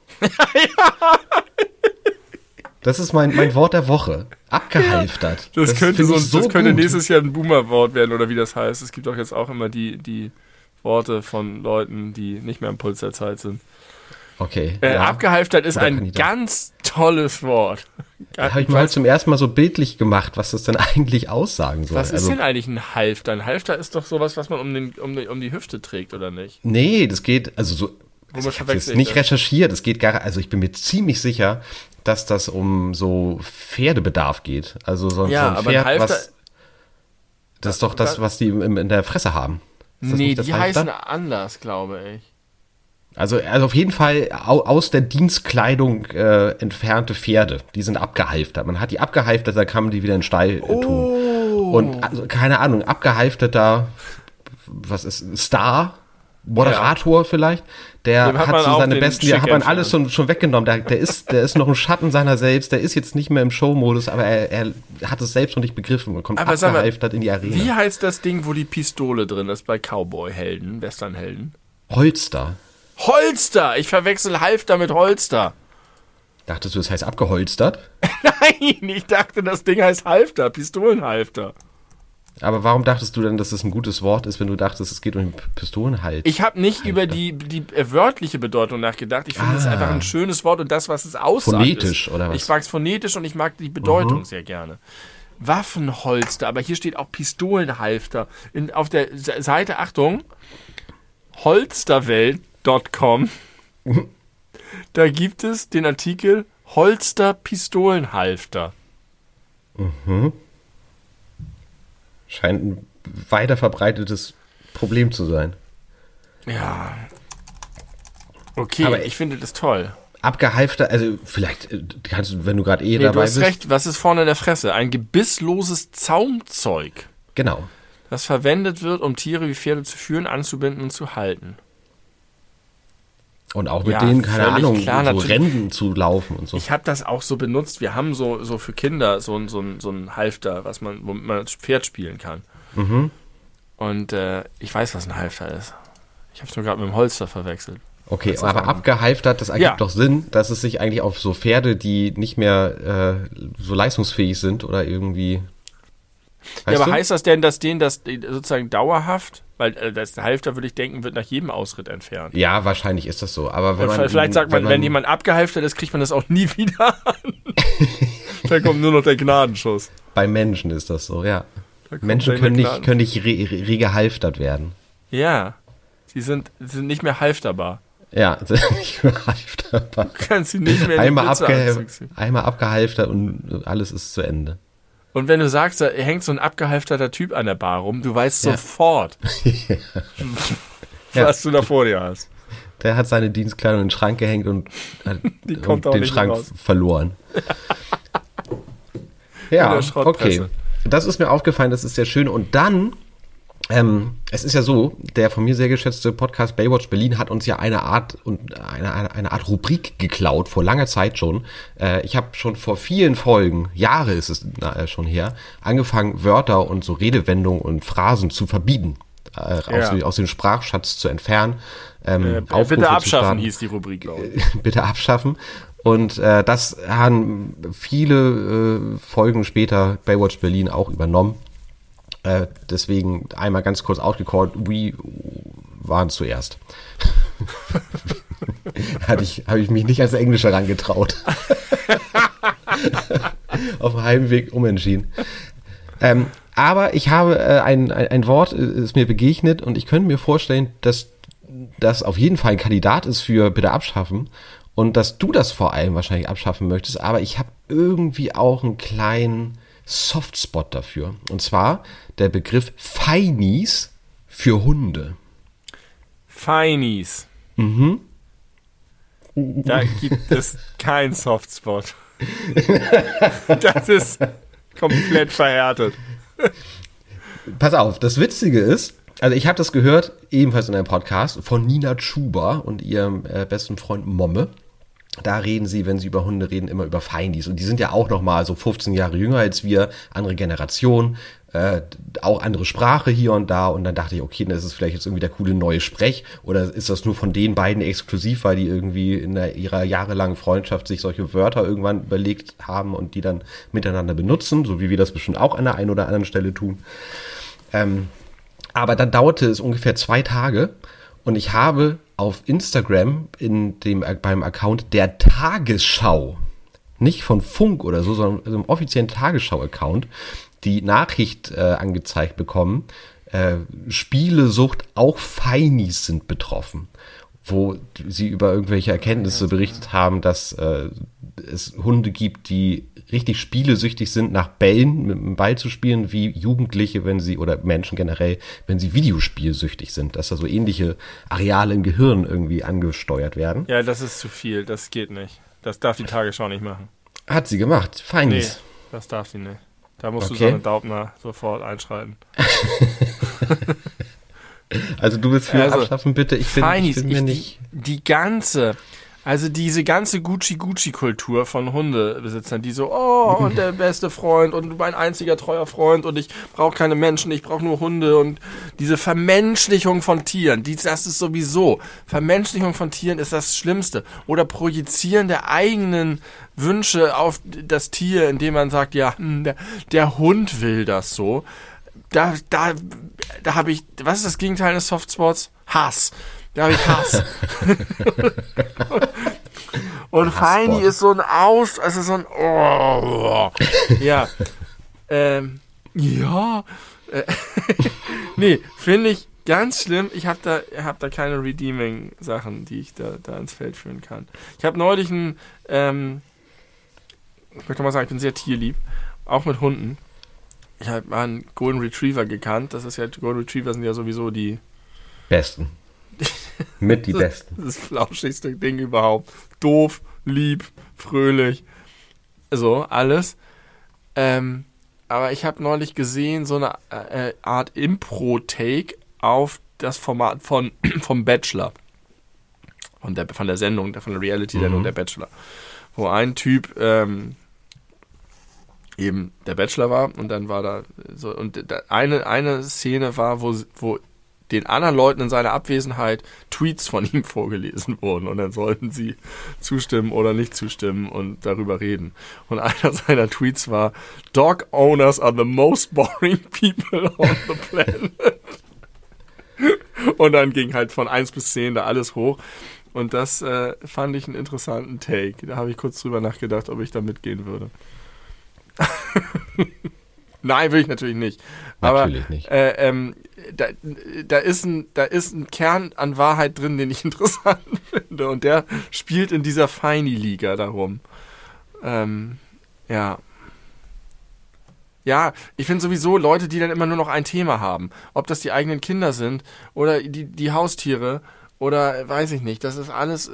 Das ist mein Wort der Woche. Abgehalftert. Ja, das könnte nächstes Jahr ein Boomer-Wort werden, oder wie das heißt. Es gibt doch jetzt auch immer die Worte von Leuten, die nicht mehr am Puls der Zeit sind. Okay. Abgehalftert ist ein ganz tolles Wort. Habe ich mir heute zum ersten Mal so bildlich gemacht, was das denn eigentlich aussagen soll. Was ist denn eigentlich ein Halfter? Ein Halfter ist doch sowas, was man um die Hüfte trägt, oder nicht? Nee, das geht, ich habe jetzt nicht recherchiert, ich bin mir ziemlich sicher, dass das um so Pferdebedarf geht. Also so ein Pferd, das ist doch das, was die in der Fresse haben. Nee, die heißen anders, glaube ich. Also auf jeden Fall aus der Dienstkleidung entfernte Pferde, die sind abgehalftert. Man hat die abgehalftert, dann kann man die wieder in den Stall tun. Und also, keine Ahnung, abgehalfterter, was ist, Star, Moderator vielleicht, der hat so seine besten, hat man alles schon weggenommen. Der ist noch ein Schatten seiner selbst, der ist jetzt nicht mehr im Showmodus, aber er hat es selbst noch nicht begriffen und kommt abgehalftert in die Arena. Wie heißt das Ding, wo die Pistole drin ist bei Cowboy-Helden, Western-Helden? Holster. Holster! Ich verwechsel Halfter mit Holster. Dachtest du, das heißt abgeholstert? Nein, ich dachte, das Ding heißt Halfter, Pistolenhalfter. Aber warum dachtest du denn, dass es ein gutes Wort ist, wenn du dachtest, es geht um den Pistolenhals? Ich habe nicht über die wörtliche Bedeutung nachgedacht. Ich finde es einfach ein schönes Wort und das, was es aussagt. Phonetisch, oder was? Ich mag es phonetisch und ich mag die Bedeutung sehr gerne. Waffenholster, aber hier steht auch Pistolenhalfter. Auf der Seite, Achtung, holsterwelt.com, da gibt es den Artikel Holster-Pistolenhalfter. Scheint ein weiter verbreitetes Problem zu sein. Ja. Okay, aber ich finde das toll. Abgehalfter, also vielleicht kannst du, wenn du gerade Nee, dabei du hast bist. recht, was ist vorne in der Fresse? Ein gebissloses Zaumzeug, Genau. das verwendet wird, um Tiere wie Pferde zu führen, anzubinden und zu halten. Und auch mit Ja, denen, keine völlig Ahnung, klar, so natürlich. Rennen zu laufen und so. Ich habe das auch so benutzt. Wir haben so für Kinder so ein Halfter, womit man das Pferd spielen kann. Und ich weiß, was ein Halfter ist. Ich habe es nur gerade mit dem Holster verwechselt. Okay, Das ist aber auch- abgehalftert, das ergibt Ja. doch Sinn, dass es sich eigentlich auf so Pferde, die nicht mehr so leistungsfähig sind oder irgendwie. Ja, aber du? heißt das denn, dass denen das sozusagen dauerhaft, weil das Halfter, würde ich denken, wird nach jedem Ausritt entfernt. Ja, wahrscheinlich ist das so. Aber wenn Und man, vielleicht sagt man, wenn jemand abgehalftert ist, kriegt man das auch nie wieder an. Dann kommt nur noch der Gnadenschuss. bei Menschen ist das so, ja. Da kommt Menschen der können Gnaden- nicht regehalftert werden. Ja, sie sind nicht mehr halfterbar. Ja, nicht mehr halfterbar. Du kannst sie nicht mehr in Einmal, den Blitzeranzug ziehen. einmal abgehalftert und alles ist zu Ende. Und wenn du sagst, da hängt so ein abgehalfterter Typ an der Bar rum, du weißt Ja. sofort, Ja. was du da vor dir hast. Der hat seine Dienstkleidung in den Schrank gehängt und hat Die kommt auch den nicht Schrank mehr raus. verloren. In Ja, der Schrottpresse. okay. Das ist mir aufgefallen, das ist sehr schön. Und dann, es ist ja so, der von mir sehr geschätzte Podcast Baywatch Berlin hat uns ja eine Art Rubrik geklaut, vor langer Zeit schon. Ich habe schon vor vielen Folgen, Jahre ist es schon her, angefangen, Wörter und so Redewendungen und Phrasen zu verbieten. Aus dem Sprachschatz zu entfernen. Aufrufe Bitte zu abschaffen starten. hieß die Rubrik, glaube ich. Bitte abschaffen. Und das haben viele Folgen später Baywatch Berlin auch übernommen. Deswegen einmal ganz kurz outgecallt, we waren zuerst. Habe ich mich nicht als Englischer rangetraut. Auf dem Heimweg umentschieden. Aber ich habe ein Wort ist mir begegnet und ich könnte mir vorstellen, dass das auf jeden Fall ein Kandidat ist für bitte abschaffen und dass du das vor allem wahrscheinlich abschaffen möchtest, aber ich habe irgendwie auch einen kleinen Softspot dafür. Und zwar der Begriff Feinies für Hunde. Feinies. Da gibt es keinen Softspot. Das ist komplett verhärtet. Pass auf, das Witzige ist, also ich habe das gehört, ebenfalls in einem Podcast von Nina Chuba und ihrem besten Freund Momme. Da reden sie, wenn sie über Hunde reden, immer über Feinies. Und die sind ja auch noch mal so 15 Jahre jünger als wir, andere Generation, auch andere Sprache hier und da. Und dann dachte ich, okay, das ist vielleicht jetzt irgendwie der coole neue Sprech. Oder ist das nur von den beiden exklusiv, weil die irgendwie in ihrer jahrelangen Freundschaft sich solche Wörter irgendwann überlegt haben und die dann miteinander benutzen, so wie wir das bestimmt auch an der einen oder anderen Stelle tun. Aber dann dauerte es ungefähr 2 Tage und ich habe auf Instagram beim Account der Tagesschau, nicht von Funk oder so, sondern im offiziellen Tagesschau-Account, die Nachricht angezeigt bekommen, Spielesucht, auch Feinies sind betroffen, wo sie über irgendwelche Erkenntnisse berichtet haben, dass es Hunde gibt, die richtig spielesüchtig sind, nach Bällen mit dem Ball zu spielen, wie Jugendliche, oder Menschen generell, wenn sie videospielsüchtig sind, dass da so ähnliche Areale im Gehirn irgendwie angesteuert werden. Ja, das ist zu viel. Das geht nicht. Das darf die Tagesschau nicht machen. Hat sie gemacht. Nee, Feinies. das darf sie nicht. Da musst du Okay. so eine Daubner sofort einschreiten. Also du willst für Also, abschaffen, bitte. Ich bin mir nicht... Diese ganze Gucci-Gucci-Kultur von Hundebesitzern, die so, oh, und der beste Freund und mein einziger treuer Freund und ich brauche keine Menschen, ich brauche nur Hunde und diese Vermenschlichung von Tieren, das ist sowieso, Vermenschlichung von Tieren ist das Schlimmste. Oder Projizieren der eigenen Wünsche auf das Tier, indem man sagt, ja, der Hund will das so. Da habe ich, was ist das Gegenteil eines Softspots? Hass. Da habe ich Hass. Und Feini ist so ein ja. Ja. Nee, finde ich ganz schlimm. Ich hab da keine Redeeming-Sachen, die ich da ins Feld führen kann. Ich habe neulich ich möchte mal sagen, ich bin sehr tierlieb, auch mit Hunden. Ich habe mal einen Golden Retriever gekannt. Das ist ja, Golden Retriever sind ja sowieso die Besten. Mit die Besten. Das flauschigste Ding überhaupt. Doof, lieb, fröhlich. So, alles. Aber ich habe neulich gesehen, so eine Art Impro-Take auf das Format vom Bachelor. Von der Sendung, von der Reality-Sendung der Bachelor. Wo ein Typ eben der Bachelor war und dann war da so, und eine Szene war, wo den anderen Leuten in seiner Abwesenheit Tweets von ihm vorgelesen wurden und dann sollten sie zustimmen oder nicht zustimmen und darüber reden. Und einer seiner Tweets war: Dog owners are the most boring people on the planet. Und dann ging halt von 1 bis 10 da alles hoch. Und das fand ich einen interessanten Take. Da habe ich kurz drüber nachgedacht, ob ich da mitgehen würde. Nein, will ich natürlich nicht. Natürlich nicht. Da ist ein Kern an Wahrheit drin, den ich interessant finde. Und der spielt in dieser Feini-Liga darum. Ja. Ja, ich finde sowieso Leute, die dann immer nur noch ein Thema haben. Ob das die eigenen Kinder sind oder die Haustiere oder weiß ich nicht. Das ist alles,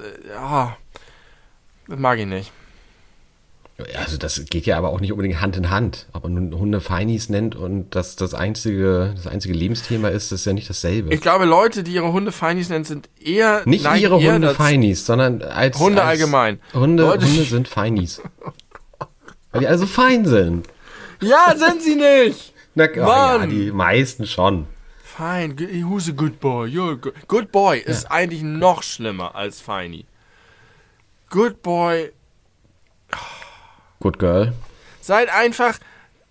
das mag ich nicht. Also das geht ja aber auch nicht unbedingt Hand in Hand. Ob man nun Hunde Feinis nennt und das einzige Lebensthema ist, ist ja nicht dasselbe. Ich glaube, Leute, die ihre Hunde Feinis nennen, sind eher... Nicht ihre Hunde Feinis, sondern als... Hunde allgemein. Hunde sind Feinis. Weil die alle so fein sind. Ja, sind sie nicht! Na ja, die meisten schon. Fine, who's a good boy? You're a good boy ist eigentlich noch schlimmer als Feini. Good boy... Good girl. Seid einfach...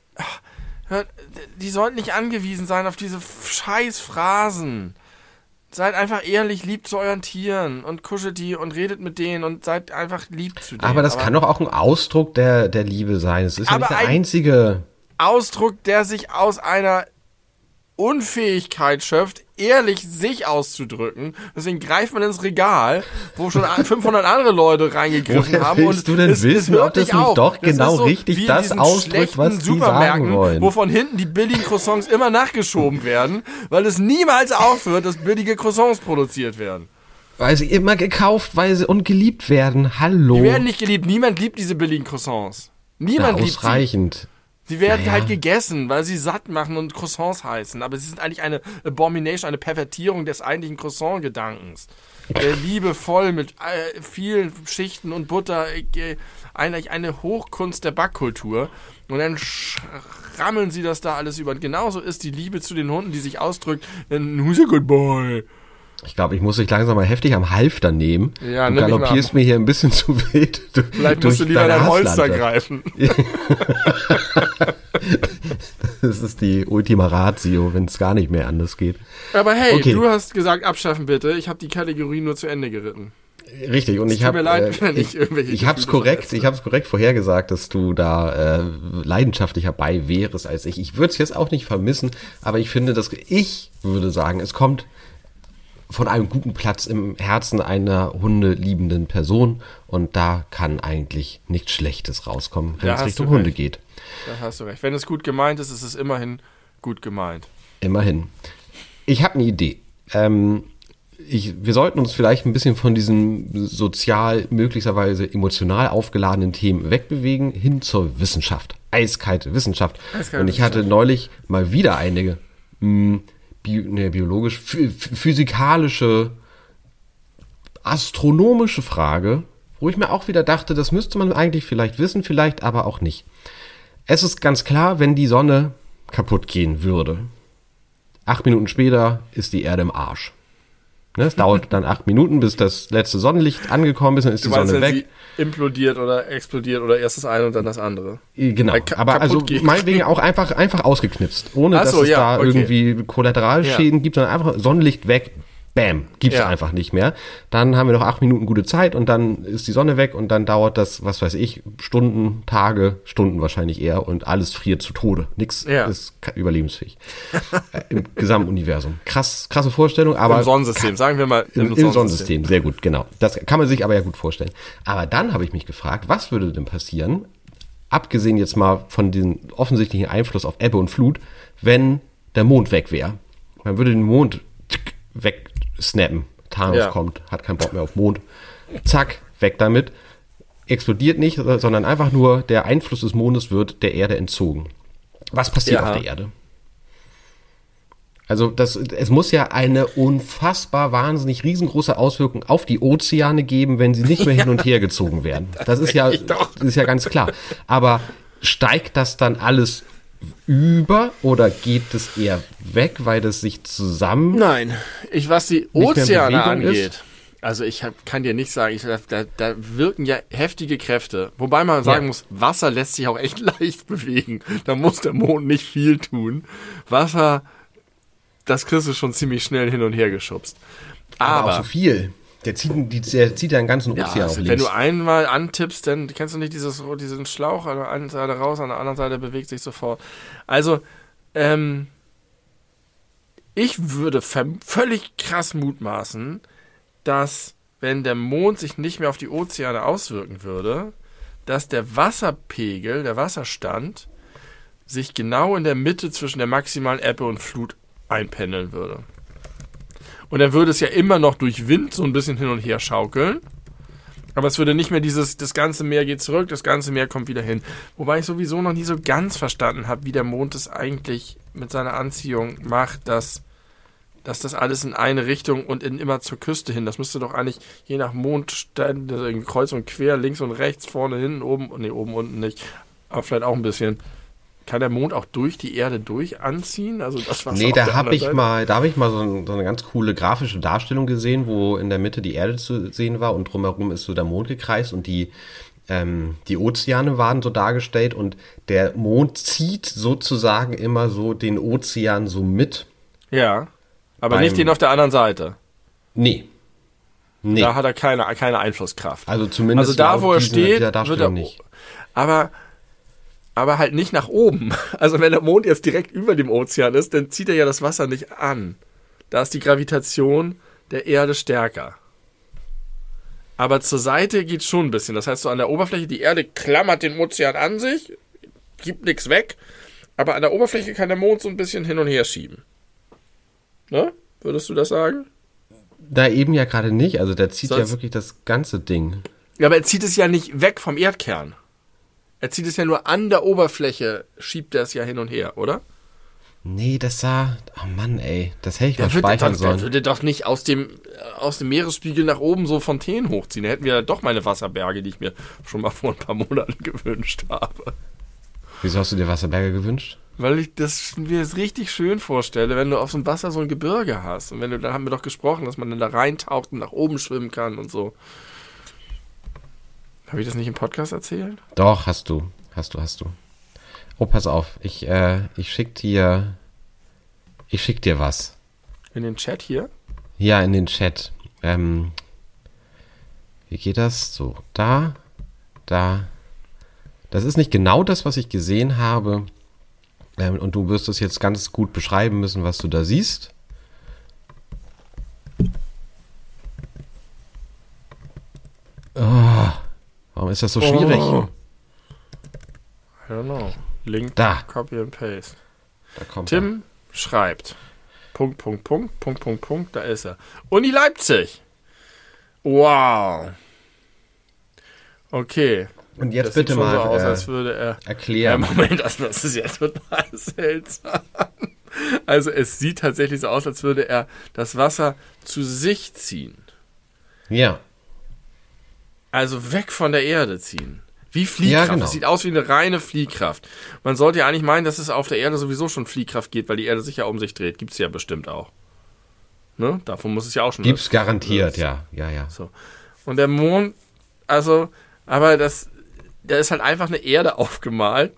Die sollten nicht angewiesen sein auf diese scheiß Phrasen. Seid einfach ehrlich lieb zu euren Tieren und kuschelt die und redet mit denen und seid einfach lieb zu denen. Aber das kann doch auch ein Ausdruck der Liebe sein. Es ist ja nicht der einzige Ausdruck, der sich aus einer Unfähigkeit schöpft, ehrlich sich auszudrücken. Deswegen greift man ins Regal, wo schon 500 andere Leute reingegriffen haben. Willst du denn wissen, ob das nicht doch genau richtig das ausdrückt, was die sagen wollen? Wo von hinten die billigen Croissants immer nachgeschoben werden, weil es niemals aufhört, dass billige Croissants produziert werden. Weil sie immer gekauft und geliebt werden. Hallo. Die werden nicht geliebt. Niemand liebt diese billigen Croissants. Niemand liebt sie. Ausreichend. Sie werden halt gegessen, weil sie satt machen und Croissants heißen. Aber sie sind eigentlich eine Abomination, eine Pervertierung des eigentlichen Croissant-Gedankens. Liebevoll mit vielen Schichten und Butter. Eigentlich eine Hochkunst der Backkultur. Und dann rammeln sie das da alles über. Und genauso ist die Liebe zu den Hunden, die sich ausdrückt in Who's a good boy? Ich glaube, ich muss dich langsam mal heftig am Halfter nehmen. Ja, du galoppierst mir hier ein bisschen zu wild. Vielleicht musst du lieber dein Holster greifen. Das ist die Ultima Ratio, wenn es gar nicht mehr anders geht. Aber hey, Du hast gesagt, abschaffen bitte. Ich habe die Kategorie nur zu Ende geritten. Richtig, und ich habe hab's korrekt vorhergesagt, dass du da leidenschaftlicher bei wärst als ich. Ich würde es jetzt auch nicht vermissen, aber ich würde sagen, es kommt von einem guten Platz im Herzen einer hundeliebenden Person und da kann eigentlich nichts Schlechtes rauskommen, wenn es Richtung Hunde geht. Da hast du recht. Wenn es gut gemeint ist, ist es immerhin gut gemeint. Immerhin. Ich habe eine Idee. Wir sollten uns vielleicht ein bisschen von diesen sozial, möglicherweise emotional aufgeladenen Themen wegbewegen, hin zur Wissenschaft. Eiskalte Wissenschaft. Und ich hatte neulich mal wieder eine biologisch, physikalische, astronomische Frage, wo ich mir auch wieder dachte, das müsste man eigentlich vielleicht wissen, vielleicht aber auch nicht. Es ist ganz klar, wenn die Sonne kaputt gehen würde, 8 Minuten später ist die Erde im Arsch. Ne, es dauert dann 8 Minuten, bis das letzte Sonnenlicht angekommen ist, dann ist die Sonne weg. Sie implodiert oder explodiert oder erst das eine und dann das andere. Genau, aber also meinetwegen auch einfach ausgeknipst, ohne dass es irgendwie Kollateralschäden gibt, sondern einfach Sonnenlicht weg. bam, gibt's einfach nicht mehr. Dann haben wir noch 8 Minuten gute Zeit und dann ist die Sonne weg und dann dauert das, was weiß ich, Stunden, Tage, Stunden wahrscheinlich eher und alles friert zu Tode. Nix ist überlebensfähig. Im Gesamtuniversum. Krasse Vorstellung, aber... Im Sonnensystem, sagen wir mal. Im Sonnensystem, sehr gut, genau. Das kann man sich aber ja gut vorstellen. Aber dann habe ich mich gefragt, was würde denn passieren, abgesehen jetzt mal von dem offensichtlichen Einfluss auf Ebbe und Flut, wenn der Mond weg wäre? Man würde den Mond wegsnappen. Thanos kommt, hat keinen Bock mehr auf Mond. Zack, weg damit. Explodiert nicht, sondern einfach nur der Einfluss des Mondes wird der Erde entzogen. Was passiert auf der Erde? Also es muss ja eine unfassbar wahnsinnig riesengroße Auswirkung auf die Ozeane geben, wenn sie nicht mehr hin und her gezogen werden. Das ist ja ganz klar. Aber steigt das dann alles über oder geht es eher weg, weil das sich zusammen... Nein, was die Ozeane angeht, also kann dir nicht sagen, da wirken ja heftige Kräfte. Wobei man sagen muss, Wasser lässt sich auch echt leicht bewegen. Da muss der Mond nicht viel tun. Wasser... Das kriegst du schon ziemlich schnell hin und her geschubst. Aber auch so viel. Der zieht ja einen ganzen Ozean auf links. Wenn du einmal antippst, dann kennst du nicht diesen Schlauch an der einen Seite raus, an der anderen Seite bewegt sich sofort. Also, ich würde völlig krass mutmaßen, dass, wenn der Mond sich nicht mehr auf die Ozeane auswirken würde, dass der Wasserpegel, der Wasserstand, sich genau in der Mitte zwischen der maximalen Ebbe und Flut einpendeln würde. Und dann würde es ja immer noch durch Wind so ein bisschen hin und her schaukeln. Aber es würde nicht mehr das ganze Meer geht zurück, das ganze Meer kommt wieder hin. Wobei ich sowieso noch nie so ganz verstanden habe, wie der Mond es eigentlich mit seiner Anziehung macht, dass das alles in eine Richtung und immer zur Küste hin. Das müsste doch eigentlich je nach Mondstand, kreuz und quer, links und rechts, vorne, hinten, oben, oben, unten nicht. Aber vielleicht auch ein bisschen. Kann der Mond auch durch die Erde anziehen? Also das war's. Nee, da habe ich mal so eine ganz coole grafische Darstellung gesehen, wo in der Mitte die Erde zu sehen war und drumherum ist so der Mond gekreist und die Ozeane waren so dargestellt und der Mond zieht sozusagen immer so den Ozean so mit. Ja, aber nicht den auf der anderen Seite. Nee. Da hat er keine Einflusskraft. Also zumindest da, wo er steht, wird er nicht. Aber halt nicht nach oben. Also wenn der Mond jetzt direkt über dem Ozean ist, dann zieht er ja das Wasser nicht an. Da ist die Gravitation der Erde stärker. Aber zur Seite geht schon ein bisschen. Das heißt, so an der Oberfläche, die Erde klammert den Ozean an sich, gibt nichts weg, aber an der Oberfläche kann der Mond so ein bisschen hin und her schieben. Ne? Würdest du das sagen? Da eben ja gerade nicht. Also der zieht ja wirklich das ganze Ding. Ja, aber er zieht es ja nicht weg vom Erdkern. Er zieht es ja nur an der Oberfläche, schiebt er es ja hin und her, oder? Nee, oh Mann, ey, das hätte ich mal speichern sollen. Der würde doch nicht aus dem Meeresspiegel nach oben so Fontänen hochziehen. Da hätten wir ja doch meine Wasserberge, die ich mir schon mal vor ein paar Monaten gewünscht habe. Wieso hast du dir Wasserberge gewünscht? Weil ich mir das richtig schön vorstelle, wenn du auf so einem Wasser so ein Gebirge hast. Und dann haben wir doch gesprochen, dass man dann da reintaucht und nach oben schwimmen kann und so. Habe ich das nicht im Podcast erzählt? Doch, hast du. Oh, pass auf. Ich schick dir was. In den Chat hier? Ja, in den Chat. Wie geht das? So, da. Das ist nicht genau das, was ich gesehen habe. Und du wirst es jetzt ganz gut beschreiben müssen, was du da siehst. Oh. Warum ist das so schwierig? I don't know. Link, da. Copy and Paste. Da kommt Tim schreibt. Punkt, da ist er. Uni Leipzig. Wow. Okay. Und jetzt das bitte sieht schon mal so aus, als würde er erklären. Ja, Moment, das ist jetzt total seltsam. Also es sieht tatsächlich so aus, als würde er das Wasser zu sich ziehen. Ja. Also weg von der Erde ziehen. Wie Fliehkraft. Ja, genau. Das sieht aus wie eine reine Fliehkraft. Man sollte ja eigentlich meinen, dass es auf der Erde sowieso schon Fliehkraft geht, weil die Erde sich ja um sich dreht. Gibt's ja bestimmt auch. Ne? Davon muss es ja auch schon. Gibt's garantiert, ja. So. Und der Mond, also, aber da ist halt einfach eine Erde aufgemalt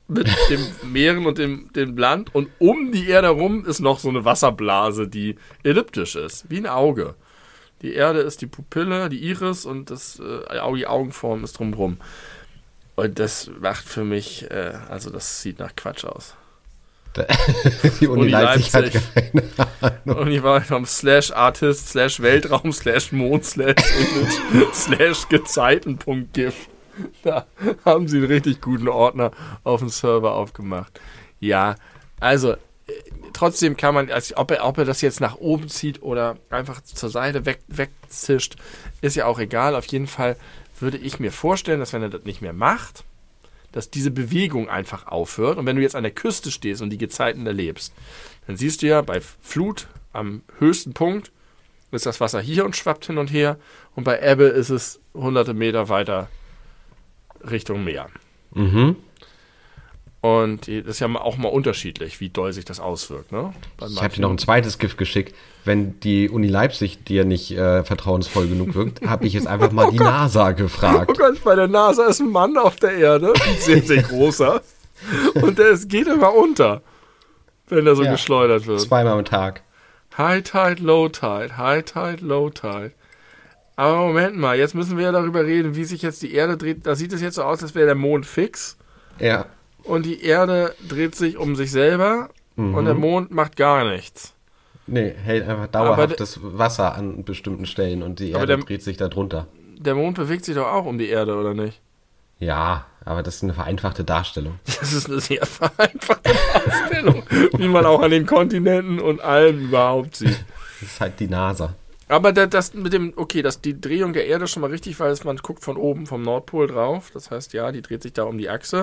mit dem Meeren und dem Land. Und um die Erde herum ist noch so eine Wasserblase, die elliptisch ist, wie ein Auge. Die Erde ist die Pupille, die Iris und die Augenform ist drumherum. Und das macht für mich, das sieht nach Quatsch aus. Die Uni Leipzig hat keine Ahnung. Und ich war vom /Artist /Weltraum /Mond /Image /Gezeiten.gif. Da haben sie einen richtig guten Ordner auf dem Server aufgemacht. Ja, also trotzdem kann man, ob er das jetzt nach oben zieht oder einfach zur Seite wegzischt, ist ja auch egal. Auf jeden Fall würde ich mir vorstellen, dass wenn er das nicht mehr macht, dass diese Bewegung einfach aufhört. Und wenn du jetzt an der Küste stehst und die Gezeiten erlebst, dann siehst du ja bei Flut am höchsten Punkt ist das Wasser hier und schwappt hin und her. Und bei Ebbe ist es hunderte Meter weiter Richtung Meer. Mhm. Und das ist ja auch mal unterschiedlich, wie doll sich das auswirkt. Ne? Ich habe dir noch ein zweites Gift geschickt. Wenn die Uni Leipzig dir nicht vertrauensvoll genug wirkt, habe ich jetzt einfach mal die NASA gefragt. Oh Gott, bei der NASA ist ein Mann auf der Erde, ein sehr, sehr großer. Und der geht immer unter, wenn er so geschleudert wird. 2-mal am Tag. High Tide, Low Tide, High Tide, Low Tide. Aber Moment mal, jetzt müssen wir ja darüber reden, wie sich jetzt die Erde dreht. Da sieht es jetzt so aus, als wäre der Mond fix. Ja. Und die Erde dreht sich um sich selber und der Mond macht gar nichts. Nee, hält einfach dauerhaft das Wasser an bestimmten Stellen und die Erde dreht sich da drunter. Der Mond bewegt sich doch auch um die Erde, oder nicht? Ja, aber das ist eine vereinfachte Darstellung. Das ist eine sehr vereinfachte Darstellung, wie man auch an den Kontinenten und allem überhaupt sieht. Das ist halt die NASA. Aber das mit dem, dass die Drehung der Erde schon mal richtig, weil man guckt von oben vom Nordpol drauf. Das heißt, ja, die dreht sich da um die Achse.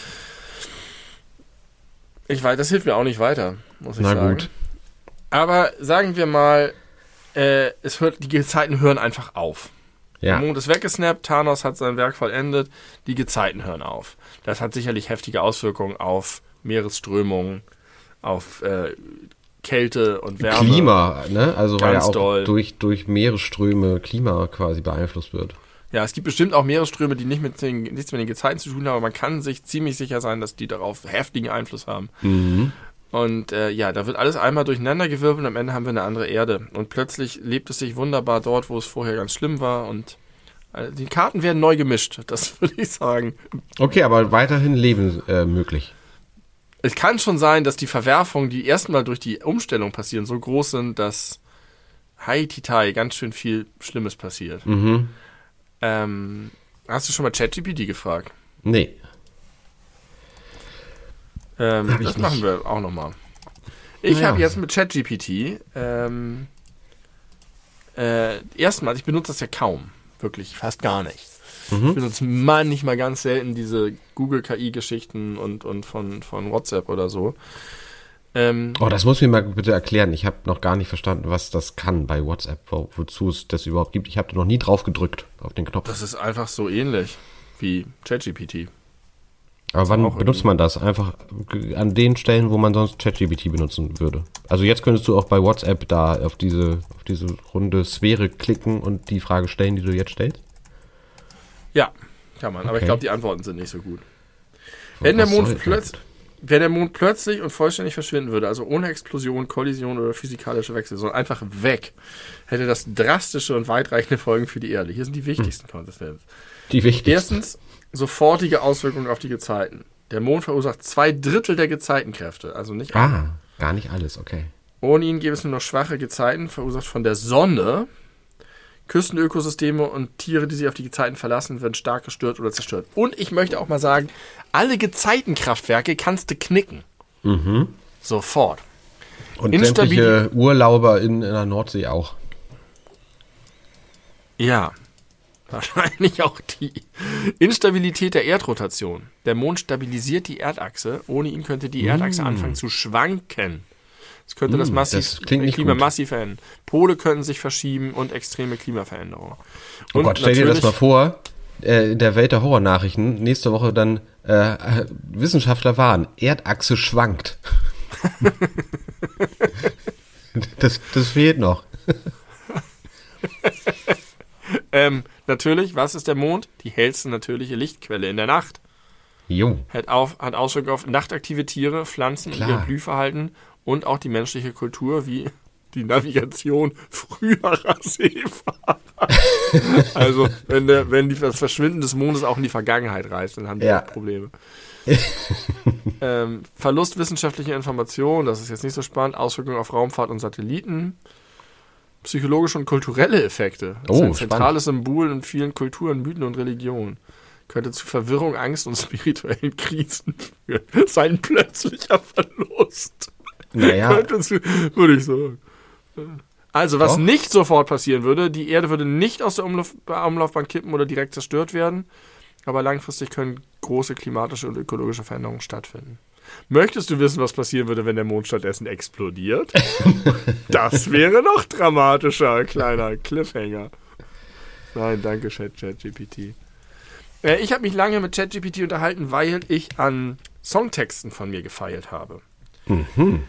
Das hilft mir auch nicht weiter, muss ich sagen. Na gut. Aber sagen wir mal, die Gezeiten hören einfach auf. Ja. Der Mond ist weggesnappt, Thanos hat sein Werk vollendet, die Gezeiten hören auf. Das hat sicherlich heftige Auswirkungen auf Meeresströmungen, auf Kälte und Wärme. Klima, ne? Also weil ja auch doll. durch Meeresströme Klima quasi beeinflusst wird. Ja, es gibt bestimmt auch Meeresströme, die nichts mit den Gezeiten zu tun haben, aber man kann sich ziemlich sicher sein, dass die darauf heftigen Einfluss haben. Mhm. Und da wird alles einmal durcheinandergewirbelt und am Ende haben wir eine andere Erde. Und plötzlich lebt es sich wunderbar dort, wo es vorher ganz schlimm war. Und die Karten werden neu gemischt, das würde ich sagen. Okay, aber weiterhin Leben möglich. Es kann schon sein, dass die Verwerfungen, die erstmal durch die Umstellung passieren, so groß sind, dass Haititai ganz schön viel Schlimmes passiert. Mhm. Hast du schon mal ChatGPT gefragt? Nee. Das machen wir auch nochmal. Ich habe jetzt mit ChatGPT erstmal, ich benutze das ja kaum, wirklich fast gar nicht. Ich benutze manchmal ganz selten diese Google-KI-Geschichten und von WhatsApp oder so. Das muss mir mal bitte erklären. Ich habe noch gar nicht verstanden, was das kann bei WhatsApp, wozu es das überhaupt gibt. Ich habe da noch nie drauf gedrückt, auf den Knopf. Das ist einfach so ähnlich wie ChatGPT. Aber wann benutzt man das? Einfach an den Stellen, wo man sonst ChatGPT benutzen würde. Also jetzt könntest du auch bei WhatsApp da auf diese runde Sphäre klicken und die Frage stellen, die du jetzt stellst? Ja, kann man. Aber ich glaube, die Antworten sind nicht so gut. Wenn der Mond plötzlich und vollständig verschwinden würde, also ohne Explosion, Kollision oder physikalische Wechsel, sondern einfach weg, hätte das drastische und weitreichende Folgen für die Erde. Hier sind die wichtigsten Konsistenzen. Die wichtigsten. Erstens, sofortige Auswirkungen auf die Gezeiten. Der Mond verursacht 2/3 der Gezeitenkräfte, also nicht alle. Gar nicht alles, okay. Ohne ihn gäbe es nur noch schwache Gezeiten, verursacht von der Sonne. Küstenökosysteme und Tiere, die sich auf die Gezeiten verlassen, werden stark gestört oder zerstört. Und ich möchte auch mal sagen, alle Gezeitenkraftwerke kannst du knicken. Mhm. Sofort. Und sämtliche Urlauber in der Nordsee auch. Ja, wahrscheinlich auch die Instabilität der Erdrotation. Der Mond stabilisiert die Erdachse. Ohne ihn könnte die Erdachse anfangen zu schwanken. Das könnte das Klima massiv verändern. Pole könnten sich verschieben und extreme Klimaveränderungen. Oh Gott, stell dir das mal vor, in der Welt der Horrornachrichten, nächste Woche dann Wissenschaftler warnen, Erdachse schwankt. Das fehlt noch. Natürlich, was ist der Mond? Die hellste natürliche Lichtquelle in der Nacht. Jo. Hat Auswirkungen auf nachtaktive Tiere, Pflanzen, Klar. ihr Blühverhalten und auch die menschliche Kultur, wie die Navigation früherer Seefahrer. Also, wenn das Verschwinden des Mondes auch in die Vergangenheit reist, dann haben die auch Probleme. Verlust wissenschaftlicher Informationen, das ist jetzt nicht so spannend, Auswirkungen auf Raumfahrt und Satelliten, psychologische und kulturelle Effekte. Das ist ein zentrales Symbol in vielen Kulturen, Mythen und Religionen. Könnte zu Verwirrung, Angst und spirituellen Krisen führen. Sein plötzlicher Verlust. Naja. Würde ich sagen. Also, was nicht sofort passieren würde, die Erde würde nicht aus der Umlaufbahn kippen oder direkt zerstört werden, aber langfristig können große klimatische und ökologische Veränderungen stattfinden. Möchtest du wissen, was passieren würde, wenn der Mond stattdessen explodiert? Das wäre noch dramatischer, kleiner Cliffhanger. Nein, danke, ChatGPT. Ich habe mich lange mit ChatGPT unterhalten, weil ich an Songtexten von mir gefeilt habe. Mhm.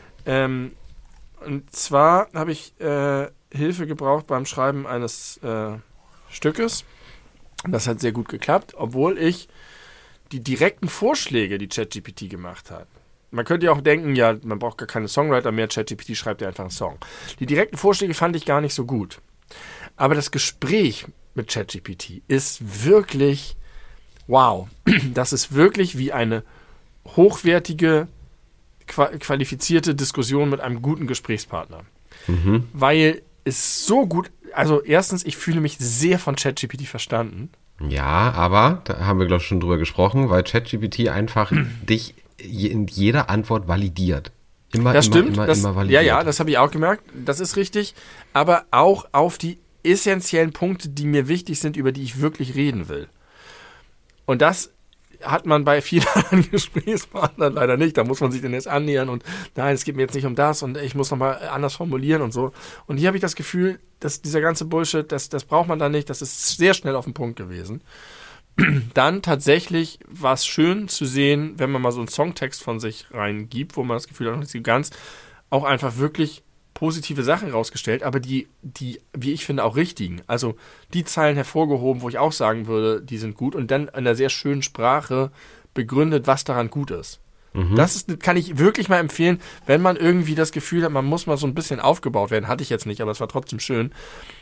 Und zwar habe ich Hilfe gebraucht beim Schreiben eines Stückes. Das hat sehr gut geklappt, obwohl ich die direkten Vorschläge, die ChatGPT gemacht hat. Man könnte ja auch denken, ja, man braucht gar keine Songwriter mehr, ChatGPT schreibt ja einfach einen Song. Die direkten Vorschläge fand ich gar nicht so gut. Aber das Gespräch mit ChatGPT ist wirklich, wow, das ist wirklich wie eine hochwertige, qualifizierte Diskussion mit einem guten Gesprächspartner. Mhm. Weil es so gut, also erstens, ich fühle mich sehr von ChatGPT verstanden. Ja, aber da haben wir, glaube ich, schon drüber gesprochen, weil ChatGPT einfach dich in jeder Antwort validiert. Das stimmt. Immer validiert. Ja, das habe ich auch gemerkt. Das ist richtig. Aber auch auf die essentiellen Punkte, die mir wichtig sind, über die ich wirklich reden will. Und das hat man bei vielen anderen Gesprächspartnern leider nicht. Da muss man sich dann jetzt annähern und nein, es geht mir jetzt nicht um das und ich muss nochmal anders formulieren und so. Und hier habe ich das Gefühl, dass dieser ganze Bullshit, das braucht man da nicht. Das ist sehr schnell auf den Punkt gewesen. Dann tatsächlich war es schön zu sehen, wenn man mal so einen Songtext von sich reingibt, wo man das Gefühl hat, dass sie ganz auch einfach wirklich positive Sachen rausgestellt, aber die, wie ich finde, auch richtigen. Also die Zeilen hervorgehoben, wo ich auch sagen würde, die sind gut und dann in einer sehr schönen Sprache begründet, was daran gut ist. Mhm. Das kann ich wirklich mal empfehlen, wenn man irgendwie das Gefühl hat, man muss mal so ein bisschen aufgebaut werden. Hatte ich jetzt nicht, aber es war trotzdem schön.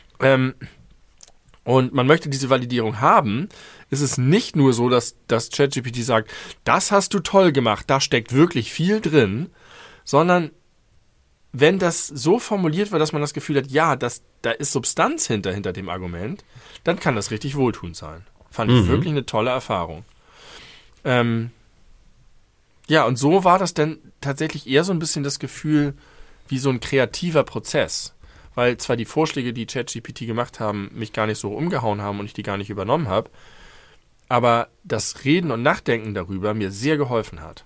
Und man möchte diese Validierung haben, ist es nicht nur so, dass ChatGPT sagt, das hast du toll gemacht, da steckt wirklich viel drin, sondern wenn das so formuliert wird, dass man das Gefühl hat, ja, da ist Substanz hinter dem Argument, dann kann das richtig wohltuend sein. Fand ich wirklich eine tolle Erfahrung. Ja, und so war das dann tatsächlich eher so ein bisschen das Gefühl wie so ein kreativer Prozess. Weil zwar die Vorschläge, die ChatGPT gemacht haben, mich gar nicht so umgehauen haben und ich die gar nicht übernommen habe, aber das Reden und Nachdenken darüber mir sehr geholfen hat.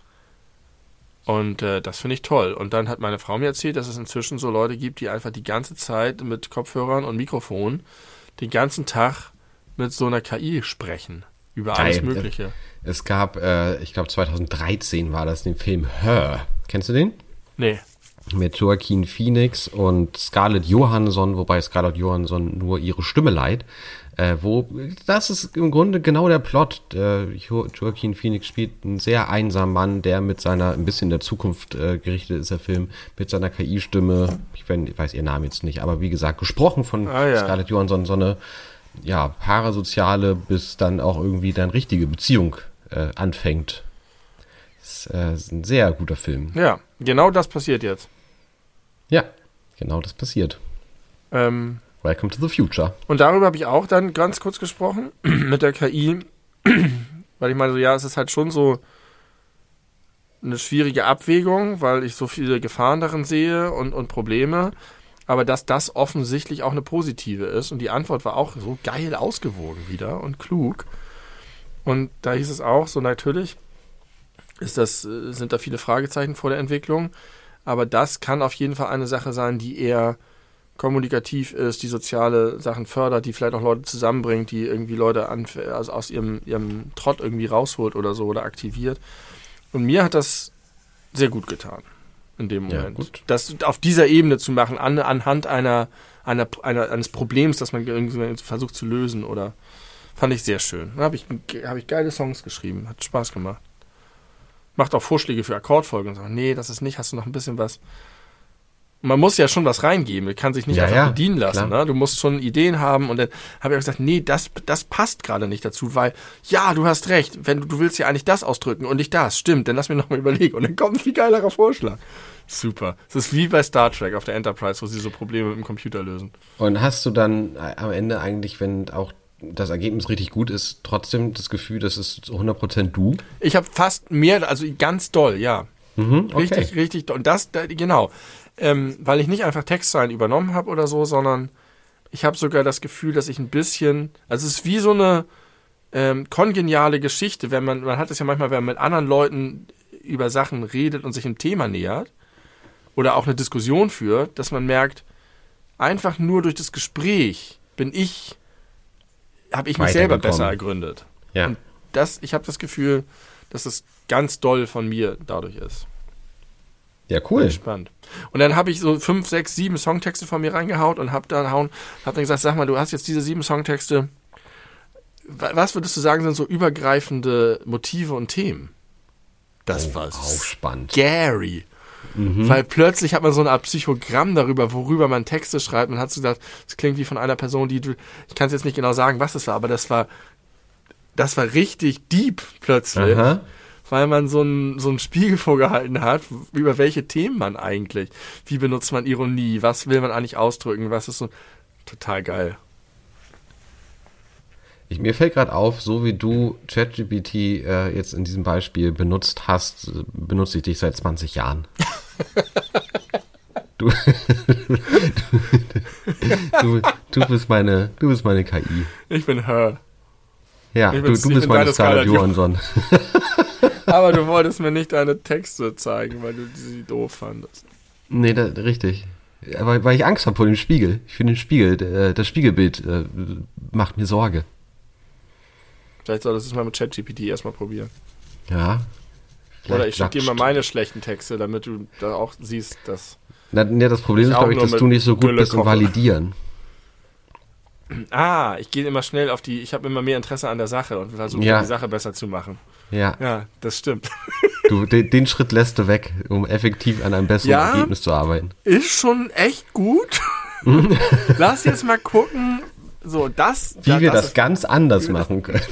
Und das finde ich toll. Und dann hat meine Frau mir erzählt, dass es inzwischen so Leute gibt, die einfach die ganze Zeit mit Kopfhörern und Mikrofon den ganzen Tag mit so einer KI sprechen. Über alles Mögliche. Es gab, ich glaube 2013 war das, den Film Her. Kennst du den? Nee. Mit Joaquin Phoenix und Scarlett Johansson, wobei Scarlett Johansson nur ihre Stimme leiht. Das ist im Grunde genau der Plot. Joaquin Phoenix spielt einen sehr einsamen Mann, der mit seiner, ein bisschen in der Zukunft gerichtet ist der Film, mit seiner KI-Stimme, ich weiß ihren Namen jetzt nicht, aber wie gesagt, gesprochen von Scarlett Johansson, so eine parasoziale bis dann auch irgendwie dann richtige Beziehung anfängt. Das ist ein sehr guter Film. Ja, genau das passiert jetzt. Ja, genau das passiert. Welcome to the future. Und darüber habe ich auch dann ganz kurz gesprochen mit der KI, weil ich meine, es ist halt schon so eine schwierige Abwägung, weil ich so viele Gefahren darin sehe und Probleme, aber dass das offensichtlich auch eine positive ist und die Antwort war auch so geil ausgewogen wieder und klug. Und da hieß es auch, so natürlich sind da viele Fragezeichen vor der Entwicklung, aber das kann auf jeden Fall eine Sache sein, die eher kommunikativ ist, die soziale Sachen fördert, die vielleicht auch Leute zusammenbringt, die irgendwie Leute aus ihrem Trott irgendwie rausholt oder so oder aktiviert. Und mir hat das sehr gut getan in dem Moment. Ja, gut. Das auf dieser Ebene zu machen, anhand eines Problems, das man irgendwie versucht zu lösen oder Fand ich sehr schön. Da habe ich geile Songs geschrieben. Hat Spaß gemacht. Macht auch Vorschläge für Akkordfolgen und sagt, nee, das ist nicht, hast du noch ein bisschen was. Man muss ja schon was reingeben, man kann sich nicht einfach bedienen lassen. Ne? Du musst schon Ideen haben und dann habe ich auch gesagt, nee, das passt gerade nicht dazu, weil, ja, du hast recht, wenn du willst ja eigentlich das ausdrücken und nicht das, stimmt, dann lass mir nochmal überlegen und dann kommt ein viel geilerer Vorschlag. Super. Das ist wie bei Star Trek auf der Enterprise, wo sie so Probleme mit dem Computer lösen. Und hast du dann am Ende eigentlich, wenn auch das Ergebnis richtig gut ist, trotzdem das Gefühl, das ist 100% du? Ich habe fast mehr, also ganz doll, ja. Okay. Richtig doll. Und das, genau. Weil ich nicht einfach Textzeilen übernommen habe oder so, sondern ich habe sogar das Gefühl, dass ich ein bisschen, also es ist wie so eine kongeniale Geschichte, wenn man hat es ja manchmal, wenn man mit anderen Leuten über Sachen redet und sich einem Thema nähert oder auch eine Diskussion führt, dass man merkt, einfach nur durch das Gespräch habe ich mich selber besser ergründet. Ja. Und ich habe das Gefühl, dass es ganz doll von mir dadurch ist. Ja, cool. Spannend. Und dann habe ich so 5, 6, 7 Songtexte von mir reingehaut und habe dann gesagt, sag mal, du hast jetzt diese 7 Songtexte. Was würdest du sagen, sind so übergreifende Motive und Themen? Das war auch spannend. Scary. Weil plötzlich hat man so eine Art Psychogramm darüber, worüber man Texte schreibt. Man hat so gedacht, das klingt wie von einer Person, ich kann es jetzt nicht genau sagen, was es war, aber das war richtig deep plötzlich. Aha. Weil man so einen Spiegel vorgehalten hat, über welche Themen man eigentlich, wie benutzt man Ironie, was will man eigentlich ausdrücken, was ist so total geil. Mir fällt gerade auf, so wie du ChatGPT jetzt in diesem Beispiel benutzt hast, benutze ich dich seit 20 Jahren. Du bist meine KI. Ich bin her. Ja, du bist meine Scarlett Johansson. Aber du wolltest mir nicht deine Texte zeigen, weil du sie doof fandest. Nee, richtig. Aber weil ich Angst habe vor dem Spiegel. Ich finde den Spiegel, das Spiegelbild macht mir Sorge. Vielleicht solltest du es mal mit ChatGPT erstmal probieren. Ja. Oder ich schicke dir mal meine schlechten Texte, damit du da auch siehst, dass... Das Problem ist, glaube ich, dass du nicht so gut bist im Validieren. Ich gehe immer schnell ich habe immer mehr Interesse an der Sache und versuche die Sache besser zu machen. Ja, das stimmt. Den Schritt lässt du weg, um effektiv an einem besseren Ergebnis zu arbeiten. Ist schon echt gut. Lass jetzt mal gucken, wie wir das ganz anders machen können.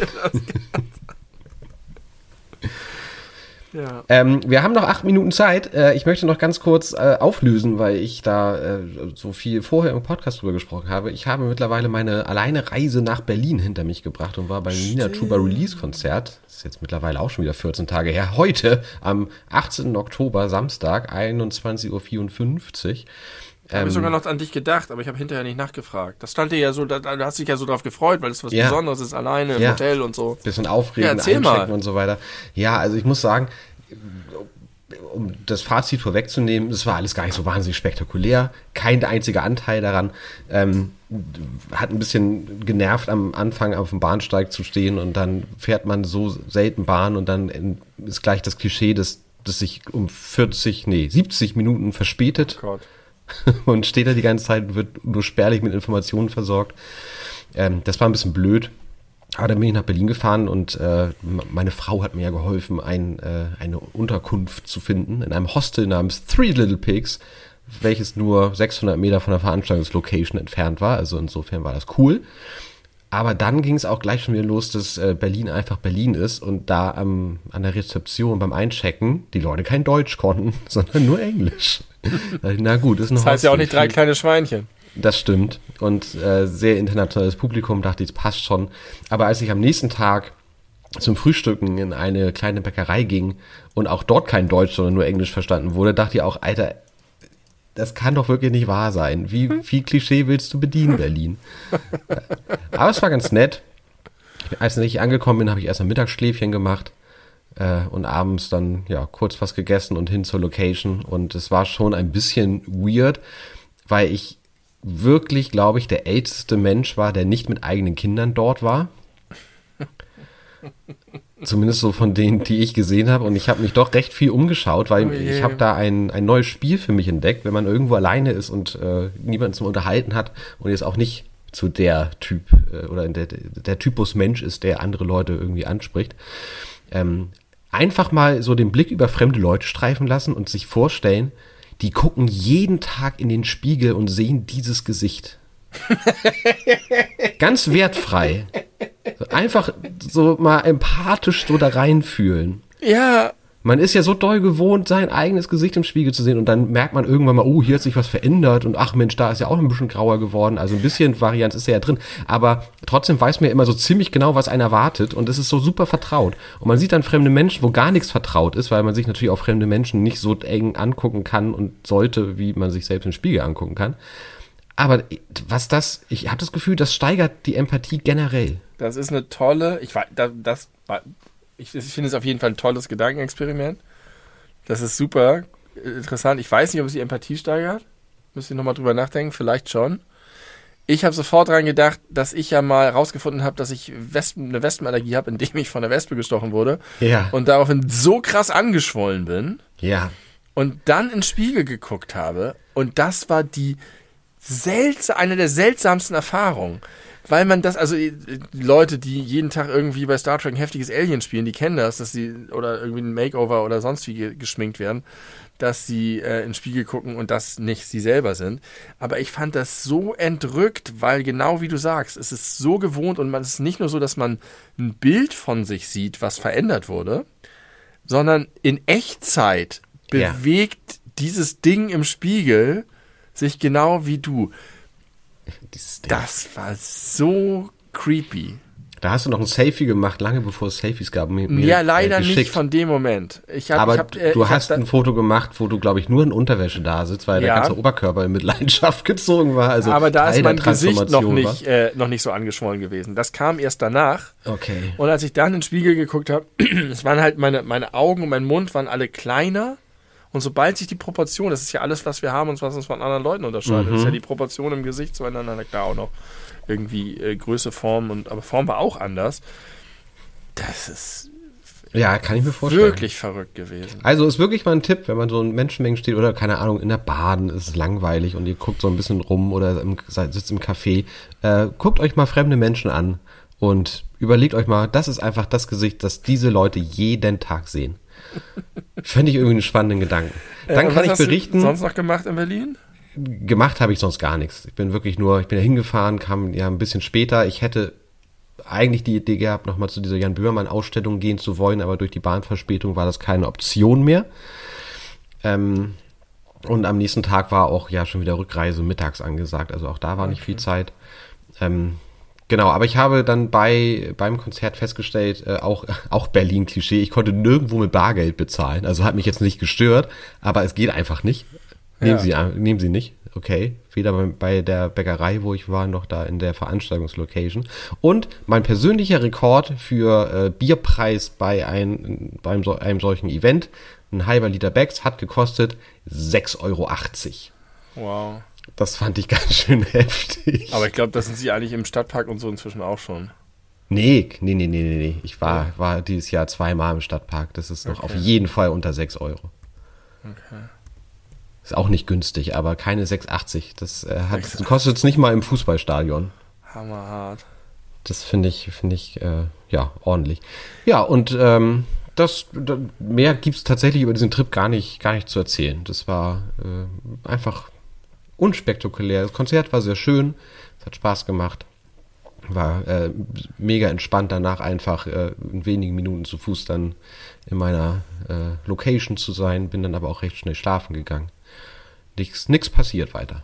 Ja. Wir haben noch 8 Minuten Zeit. Ich möchte noch ganz kurz auflösen, weil ich da so viel vorher im Podcast drüber gesprochen habe. Ich habe mittlerweile meine alleine Reise nach Berlin hinter mich gebracht und war beim Nina Chuba Release-Konzert. Das ist jetzt mittlerweile auch schon wieder 14 Tage her. Heute, am 18. Oktober, Samstag, 21.54 Uhr. Habe ich sogar noch an dich gedacht, aber ich habe hinterher nicht nachgefragt. Das stand dir ja so, du hast dich ja so drauf gefreut, weil es was Besonderes ist, alleine im Hotel und so. Bisschen aufregend, einchecken und so weiter. Ja, also ich muss sagen, um das Fazit vorwegzunehmen, es war alles gar nicht so wahnsinnig spektakulär. Kein einziger Anteil daran. Hat ein bisschen genervt, am Anfang auf dem Bahnsteig zu stehen und dann fährt man so selten Bahn und dann ist gleich das Klischee, dass sich um 70 Minuten verspätet. Oh Gott. Und steht da die ganze Zeit und wird nur spärlich mit Informationen versorgt. Das war ein bisschen blöd. Aber dann bin ich nach Berlin gefahren und meine Frau hat mir ja geholfen, eine Unterkunft zu finden in einem Hostel namens Three Little Pigs, welches nur 600 Meter von der Veranstaltungslocation entfernt war. Also insofern war das cool. Aber dann ging es auch gleich schon wieder los, dass Berlin einfach Berlin ist und da an der Rezeption beim Einchecken die Leute kein Deutsch konnten, sondern nur Englisch. Na gut, ist ein Das heißt ja auch nicht 3 kleine Schweinchen. Das stimmt. Und sehr internationales Publikum, dachte ich, das passt schon. Aber als ich am nächsten Tag zum Frühstücken in eine kleine Bäckerei ging und auch dort kein Deutsch, sondern nur Englisch verstanden wurde, dachte ich auch, Alter, das kann doch wirklich nicht wahr sein. Wie viel Klischee willst du bedienen, Berlin? Aber es war ganz nett. Als ich angekommen bin, habe ich erst ein Mittagsschläfchen gemacht und abends dann kurz was gegessen und hin zur Location. Und es war schon ein bisschen weird, weil ich wirklich, glaube ich, der älteste Mensch war, der nicht mit eigenen Kindern dort war. Zumindest so von denen, die ich gesehen habe. Und ich habe mich doch recht viel umgeschaut, weil ich habe da ein neues Spiel für mich entdeckt, wenn man irgendwo alleine ist und niemanden zum Unterhalten hat und jetzt auch nicht zu der Typ oder der Typus Mensch ist, der andere Leute irgendwie anspricht. Einfach mal so den Blick über fremde Leute streifen lassen und sich vorstellen, die gucken jeden Tag in den Spiegel und sehen dieses Gesicht. Ganz wertfrei. Einfach so mal empathisch so da reinfühlen. Ja. Man ist ja so doll gewohnt, sein eigenes Gesicht im Spiegel zu sehen und dann merkt man irgendwann mal, oh, hier hat sich was verändert und ach Mensch, da ist ja auch ein bisschen grauer geworden. Also ein bisschen Varianz ist ja drin, aber trotzdem weiß man ja immer so ziemlich genau, was einen erwartet und es ist so super vertraut. Und man sieht dann fremde Menschen, wo gar nichts vertraut ist, weil man sich natürlich auch fremde Menschen nicht so eng angucken kann und sollte, wie man sich selbst im Spiegel angucken kann. Aber ich habe das Gefühl, das steigert die Empathie generell. Das ist eine tolle, ich finde es auf jeden Fall ein tolles Gedankenexperiment. Das ist super interessant. Ich weiß nicht, ob es die Empathie steigert. Müsste ich nochmal drüber nachdenken, vielleicht schon. Ich habe sofort dran gedacht, dass ich ja mal rausgefunden habe, dass ich eine Wespenallergie habe, indem ich von einer Wespe gestochen wurde. Ja. Und daraufhin so krass angeschwollen bin. Ja. Und dann in den Spiegel geguckt habe. Und das war eine der seltsamsten Erfahrungen. Weil man das, also die Leute, die jeden Tag irgendwie bei Star Trek ein heftiges Alien spielen, die kennen das, dass sie oder irgendwie ein Makeover oder sonst wie geschminkt werden, dass sie in den Spiegel gucken und das nicht sie selber sind. Aber ich fand das so entrückt, weil genau wie du sagst, es ist so gewohnt und es ist nicht nur so, dass man ein Bild von sich sieht, was verändert wurde, sondern in Echtzeit bewegt dieses Ding im Spiegel sich genau wie du. Das war so creepy. Da hast du noch ein Selfie gemacht, lange bevor es Selfies gab. Ja, leider nicht von dem Moment. Du hast ein Foto gemacht, wo du, glaube ich, nur in Unterwäsche da sitzt, weil der ganze Oberkörper in Mitleidenschaft gezogen war. Also aber da ist mein Gesicht noch nicht so angeschwollen gewesen. Das kam erst danach. Okay. Und als ich dann in den Spiegel geguckt habe, es waren halt meine Augen und mein Mund waren alle kleiner. Und sobald sich die Proportion, das ist ja alles, was wir haben und was uns von anderen Leuten unterscheidet, ist ja die Proportion im Gesicht zueinander, klar auch noch irgendwie Größe, Form, aber Form war auch anders. Das ist kann ich mir vorstellen. Wirklich verrückt gewesen. Also ist wirklich mal ein Tipp, wenn man so in Menschenmengen steht oder keine Ahnung, in der Bahn, ist es langweilig und ihr guckt so ein bisschen rum oder sitzt im Café, guckt euch mal fremde Menschen an und überlegt euch mal, das ist einfach das Gesicht, das diese Leute jeden Tag sehen. Fände ich irgendwie einen spannenden Gedanken. Dann kann ich berichten. Was hast du sonst noch gemacht in Berlin? Gemacht habe ich sonst gar nichts. Ich bin da hingefahren, kam ja ein bisschen später. Ich hätte eigentlich die Idee gehabt, nochmal zu dieser Jan Böhmermann-Ausstellung gehen zu wollen, aber durch die Bahnverspätung war das keine Option mehr. Und am nächsten Tag war auch ja schon wieder Rückreise mittags angesagt. Also auch da war nicht viel Zeit. Genau, aber ich habe dann beim Konzert festgestellt, auch Berlin-Klischee, ich konnte nirgendwo mit Bargeld bezahlen. Also hat mich jetzt nicht gestört, aber es geht einfach nicht. Nehmen Sie nicht. Okay. Weder bei der Bäckerei, wo ich war, noch da in der Veranstaltungslocation. Und mein persönlicher Rekord für Bierpreis bei einem solchen Event, ein halber Liter Becks, hat gekostet 6,80 Euro. Wow. Das fand ich ganz schön heftig. Aber ich glaube, das sind sie eigentlich im Stadtpark und so inzwischen auch schon. Nee. Ich war dieses Jahr 2-mal im Stadtpark. Das ist noch auf jeden Fall unter 6 Euro. Okay. Ist auch nicht günstig, aber keine 6,80. Das kostet es nicht mal im Fußballstadion. Hammerhart. Das finde ich ordentlich. Ja, und mehr gibt es tatsächlich über diesen Trip gar nicht zu erzählen. Das war einfach unspektakulär. Das Konzert war sehr schön. Es hat Spaß gemacht. War mega entspannt danach einfach in wenigen Minuten zu Fuß dann in meiner Location zu sein. Bin dann aber auch recht schnell schlafen gegangen. Nichts passiert weiter.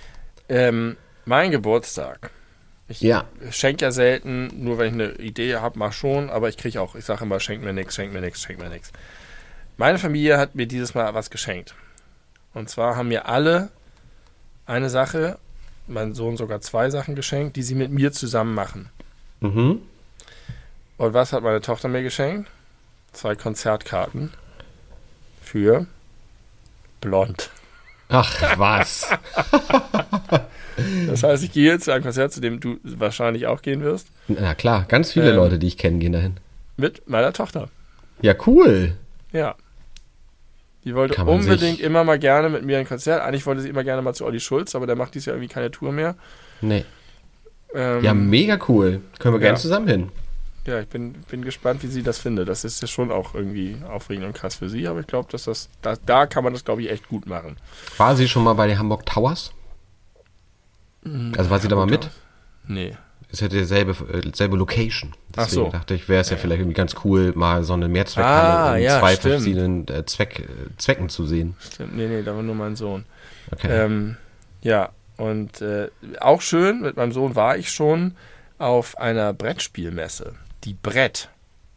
Mein Geburtstag. Ich schenke ja selten, nur wenn ich eine Idee habe, mach schon, aber ich sage immer, schenk mir nichts. Meine Familie hat mir dieses Mal was geschenkt. Und zwar haben mir alle eine Sache, mein Sohn sogar 2 Sachen geschenkt, die sie mit mir zusammen machen. Mhm. Und was hat meine Tochter mir geschenkt? 2 Konzertkarten für Blond. Ach, was? Das heißt, ich gehe zu einem Konzert, zu dem du wahrscheinlich auch gehen wirst. Na klar, ganz viele Leute, die ich kenne, gehen dahin. Mit meiner Tochter. Ja, cool. Ja. Die wollte unbedingt immer mal gerne mit mir ein Konzert. Eigentlich wollte sie immer gerne mal zu Olli Schulz, aber der macht dieses Jahr irgendwie keine Tour mehr. Nee. Ja, mega cool. Können wir gerne zusammen hin. Ja, ich bin gespannt, wie sie das findet. Das ist ja schon auch irgendwie aufregend und krass für sie, aber ich glaube, dass da kann man das, glaube ich, echt gut machen. War sie schon mal bei den Hamburg Towers? Also war sie da mal mit? Nee. Ist ja dieselbe Location. Deswegen so. dachte ich, wäre es ja vielleicht irgendwie ganz cool, mal so eine Mehrzweckhalle in zwei verschiedenen Zwecken zu sehen. Stimmt, nee, da war nur mein Sohn. Okay. Ja, und auch schön, mit meinem Sohn war ich schon auf einer Brettspielmesse. Die Brett.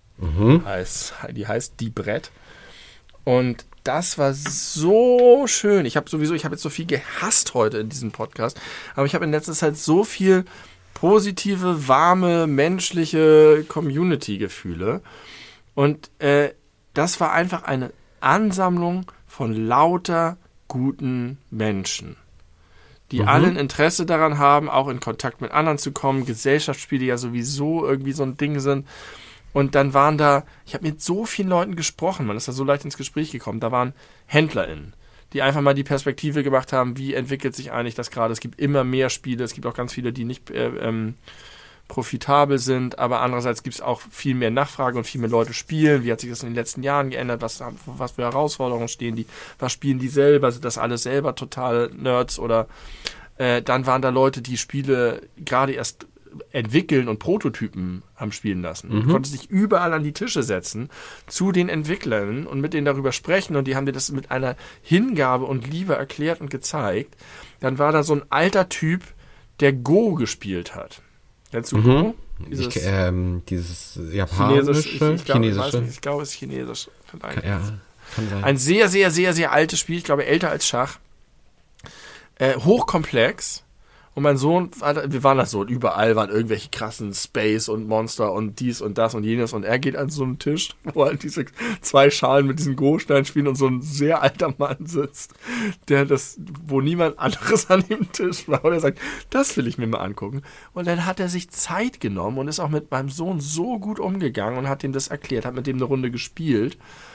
Die heißt Die Brett. Und das war so schön. Ich habe jetzt so viel gehasst heute in diesem Podcast, aber ich habe in letzter Zeit so viel positive, warme, menschliche Community-Gefühle. Und das war einfach eine Ansammlung von lauter guten Menschen, die alle ein Interesse daran haben, auch in Kontakt mit anderen zu kommen. Gesellschaftsspiele ja sowieso irgendwie so ein Ding sind. Und dann waren da, ich habe mit so vielen Leuten gesprochen, man ist da so leicht ins Gespräch gekommen, da waren HändlerInnen, die einfach mal die Perspektive gemacht haben, wie entwickelt sich eigentlich das gerade. Es gibt immer mehr Spiele, es gibt auch ganz viele, die nicht profitabel sind, aber andererseits gibt es auch viel mehr Nachfrage und viel mehr Leute spielen. Wie hat sich das in den letzten Jahren geändert? Was für Herausforderungen stehen die? Was spielen die selber? Sind das alles selber totale Nerds? Oder dann waren da Leute, die Spiele gerade erst entwickeln und Prototypen haben spielen lassen. Du konntest dich überall an die Tische setzen zu den Entwicklern und mit denen darüber sprechen und die haben dir das mit einer Hingabe und Liebe erklärt und gezeigt. Dann war da so ein alter Typ, der Go gespielt hat. Kennst du Go? Dieses japanische, chinesische. Ich glaube, es ist chinesisch. Ja, kann sein. Ein sehr, sehr, sehr, sehr altes Spiel, ich glaube älter als Schach. Hochkomplex. Und mein Sohn, wir waren das so, und überall waren irgendwelche krassen Space und Monster und dies und das und jenes. Und er geht an so einen Tisch, wo halt diese 2 Schalen mit diesen Go-Steinen spielen und so ein sehr alter Mann sitzt, wo niemand anderes an dem Tisch war. Und er sagt, das will ich mir mal angucken. Und dann hat er sich Zeit genommen und ist auch mit meinem Sohn so gut umgegangen und hat ihm das erklärt, hat mit dem eine Runde gespielt.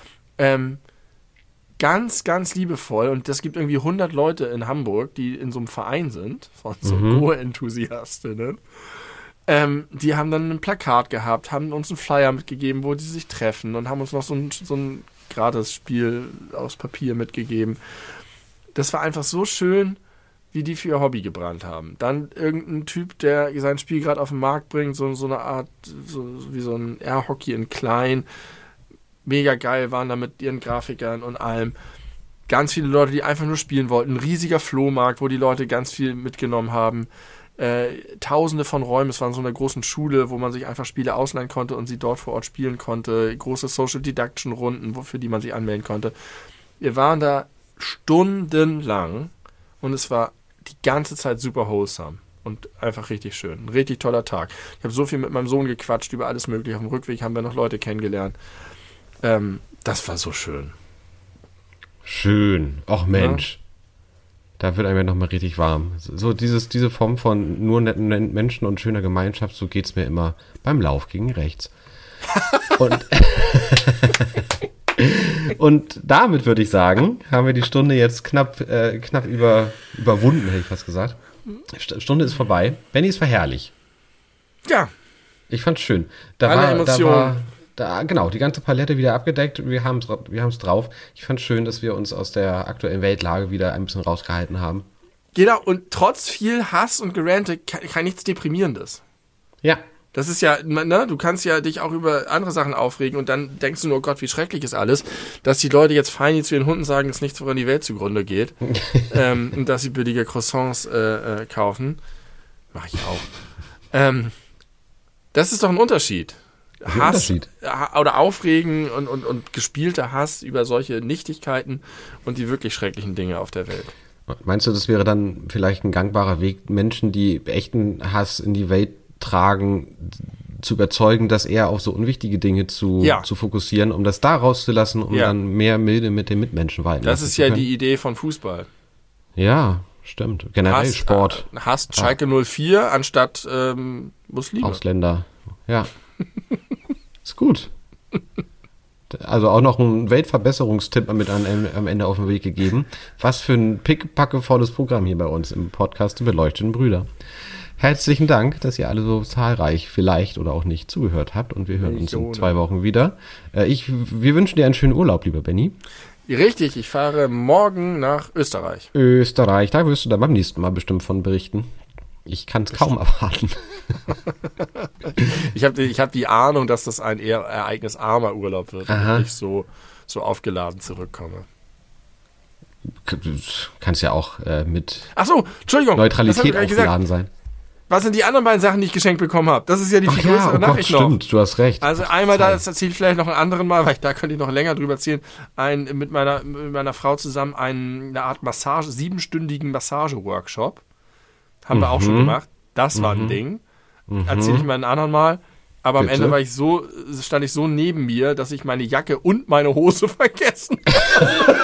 Ganz, ganz liebevoll, und das gibt irgendwie 100 Leute in Hamburg, die in so einem Verein sind, von so Go-Enthusiastinnen. Die haben dann ein Plakat gehabt, haben uns einen Flyer mitgegeben, wo die sich treffen und haben uns noch so ein Gratis-Spiel aus Papier mitgegeben. Das war einfach so schön, wie die für ihr Hobby gebrannt haben. Dann irgendein Typ, der sein Spiel gerade auf den Markt bringt, so eine Art, wie so ein Air-Hockey in klein. Mega geil, waren da mit ihren Grafikern und allem. Ganz viele Leute, die einfach nur spielen wollten. Ein riesiger Flohmarkt, wo die Leute ganz viel mitgenommen haben. Tausende von Räumen. Es war in so einer großen Schule, wo man sich einfach Spiele ausleihen konnte und sie dort vor Ort spielen konnte. Große Social Deduction Runden, für die man sich anmelden konnte. Wir waren da stundenlang und es war die ganze Zeit super wholesome. Und einfach richtig schön. Ein richtig toller Tag. Ich habe so viel mit meinem Sohn gequatscht über alles Mögliche. Auf dem Rückweg haben wir noch Leute kennengelernt. Das war so schön. Schön. Och Mensch. Ja. Da wird einem ja nochmal richtig warm. So diese Form von nur netten Menschen und schöner Gemeinschaft, so geht's mir immer beim Lauf gegen rechts. Und damit würde ich sagen, haben wir die Stunde jetzt knapp überwunden, hätte ich fast gesagt. Stunde ist vorbei. Benni, es war herrlich. Ja. Ich fand's schön. Alle Emotionen. Genau, die ganze Palette wieder abgedeckt. Wir haben's drauf. Ich fand's schön, dass wir uns aus der aktuellen Weltlage wieder ein bisschen rausgehalten haben. Genau, und trotz viel Hass und Gerante kein nichts Deprimierendes. Ja. Das ist ja, ne, du kannst ja dich auch über andere Sachen aufregen und dann denkst du nur, oh Gott, wie schrecklich ist alles, dass die Leute jetzt fein zu ihren Hunden sagen, dass nichts, woran die Welt zugrunde geht. Und dass sie billige Croissants kaufen. Mach ich auch. Das ist doch ein Unterschied. Hass oder Aufregen und gespielter Hass über solche Nichtigkeiten und die wirklich schrecklichen Dinge auf der Welt. Meinst du, das wäre dann vielleicht ein gangbarer Weg, Menschen, die echten Hass in die Welt tragen, zu überzeugen, dass eher auf so unwichtige Dinge zu fokussieren, um das da rauszulassen, um dann mehr Milde mit den Mitmenschen walten Das ist ja die Idee von Fußball. Ja, stimmt. Generell Sport. Hasst Schalke 04 anstatt Muslime. Ausländer. Ja. Ist gut. Also auch noch ein Weltverbesserungstipp mit am Ende auf den Weg gegeben. Was für ein pickepackevolles Programm hier bei uns im Podcast Die beleuchteten Brüder. Herzlichen Dank, dass ihr alle so zahlreich vielleicht oder auch nicht zugehört habt und wir hören uns in 2 Wochen wieder. Wir wünschen dir einen schönen Urlaub, lieber Benny. Richtig, ich fahre morgen nach Österreich. Österreich, da wirst du dann beim nächsten Mal bestimmt von berichten. Ich kann es kaum erwarten. Ich hab die Ahnung, dass das ein eher ereignisarmer Urlaub wird und ich so aufgeladen zurückkomme. Du kannst ja auch mit Ach so, Entschuldigung, Neutralität aufgeladen sein. Was sind die anderen beiden Sachen, die ich geschenkt bekommen habe? Das ist ja die viel größere Nachricht noch. Stimmt, du hast recht. Also einmal, das erzähle ich vielleicht noch einen anderen Mal, weil da könnte ich noch länger drüber erzählen, mit meiner Frau zusammen eine Art 7-stündigen Massage-Workshop. Haben wir auch schon gemacht. Das war ein Ding. Erzähle ich mal einen anderen Mal. Aber am Ende stand ich so neben mir, dass ich meine Jacke und meine Hose vergessen habe.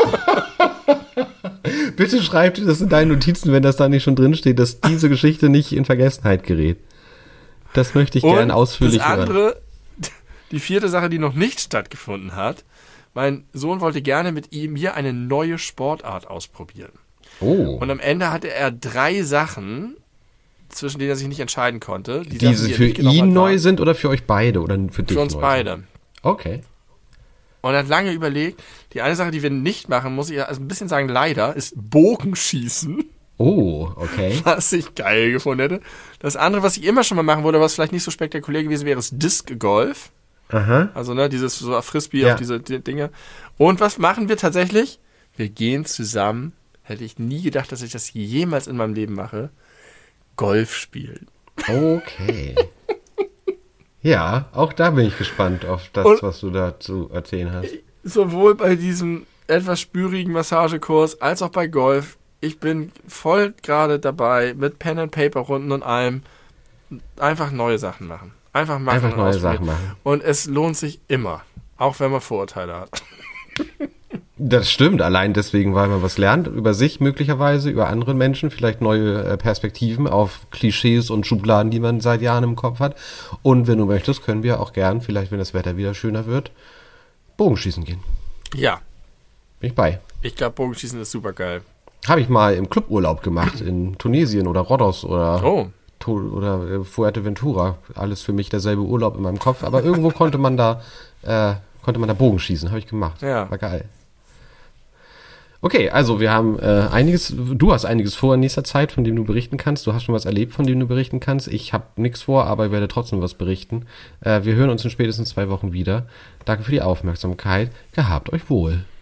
Bitte schreib dir das in deinen Notizen, wenn das da nicht schon drin steht, dass diese Geschichte nicht in Vergessenheit gerät. Das möchte ich gerne ausführlich hören. Das andere, die 4. Sache, die noch nicht stattgefunden hat, mein Sohn wollte gerne mit mir eine neue Sportart ausprobieren. Oh. Und am Ende hatte er 3 Sachen, zwischen denen er sich nicht entscheiden konnte. Die für ihn neu sind oder für euch beide? Oder für dich? Für uns beide. Okay. Und er hat lange überlegt, die eine Sache, die wir nicht machen, muss ich also ein bisschen sagen, leider, ist Bogenschießen. Oh, okay. Was ich geil gefunden hätte. Das andere, was ich immer schon mal machen wollte, was vielleicht nicht so spektakulär gewesen wäre, ist Disc Golf. Aha. Also, dieses so Frisbee auf diese Dinge. Und was machen wir tatsächlich? Wir gehen zusammen, hätte ich nie gedacht, dass ich das jemals in meinem Leben mache, Golf spielen. Okay. Ja, auch da bin ich gespannt auf das, was du da zu erzählen hast. Sowohl bei diesem etwas spürigen Massagekurs als auch bei Golf. Ich bin voll gerade dabei, mit Pen and Paper Runden und allem einfach neue Sachen machen. Einfach neue Sachen machen. Und es lohnt sich immer, auch wenn man Vorurteile hat. Das stimmt, allein deswegen, weil man was lernt über sich möglicherweise, über andere Menschen, vielleicht neue Perspektiven auf Klischees und Schubladen, die man seit Jahren im Kopf hat. Und wenn du möchtest, können wir auch gern, vielleicht wenn das Wetter wieder schöner wird, Bogenschießen gehen. Ja. Bin ich bei. Ich glaube, Bogenschießen ist super geil. Habe ich mal im Cluburlaub gemacht, in Tunesien oder Rhodos oder Fuerteventura. Alles für mich derselbe Urlaub in meinem Kopf, aber irgendwo konnte man da Bogenschießen, habe ich gemacht. Ja. War geil. Okay, also wir haben du hast einiges vor in nächster Zeit, von dem du berichten kannst. Du hast schon was erlebt, von dem du berichten kannst. Ich habe nichts vor, aber ich werde trotzdem was berichten. Wir hören uns in spätestens 2 Wochen wieder. Danke für die Aufmerksamkeit. Gehabt euch wohl.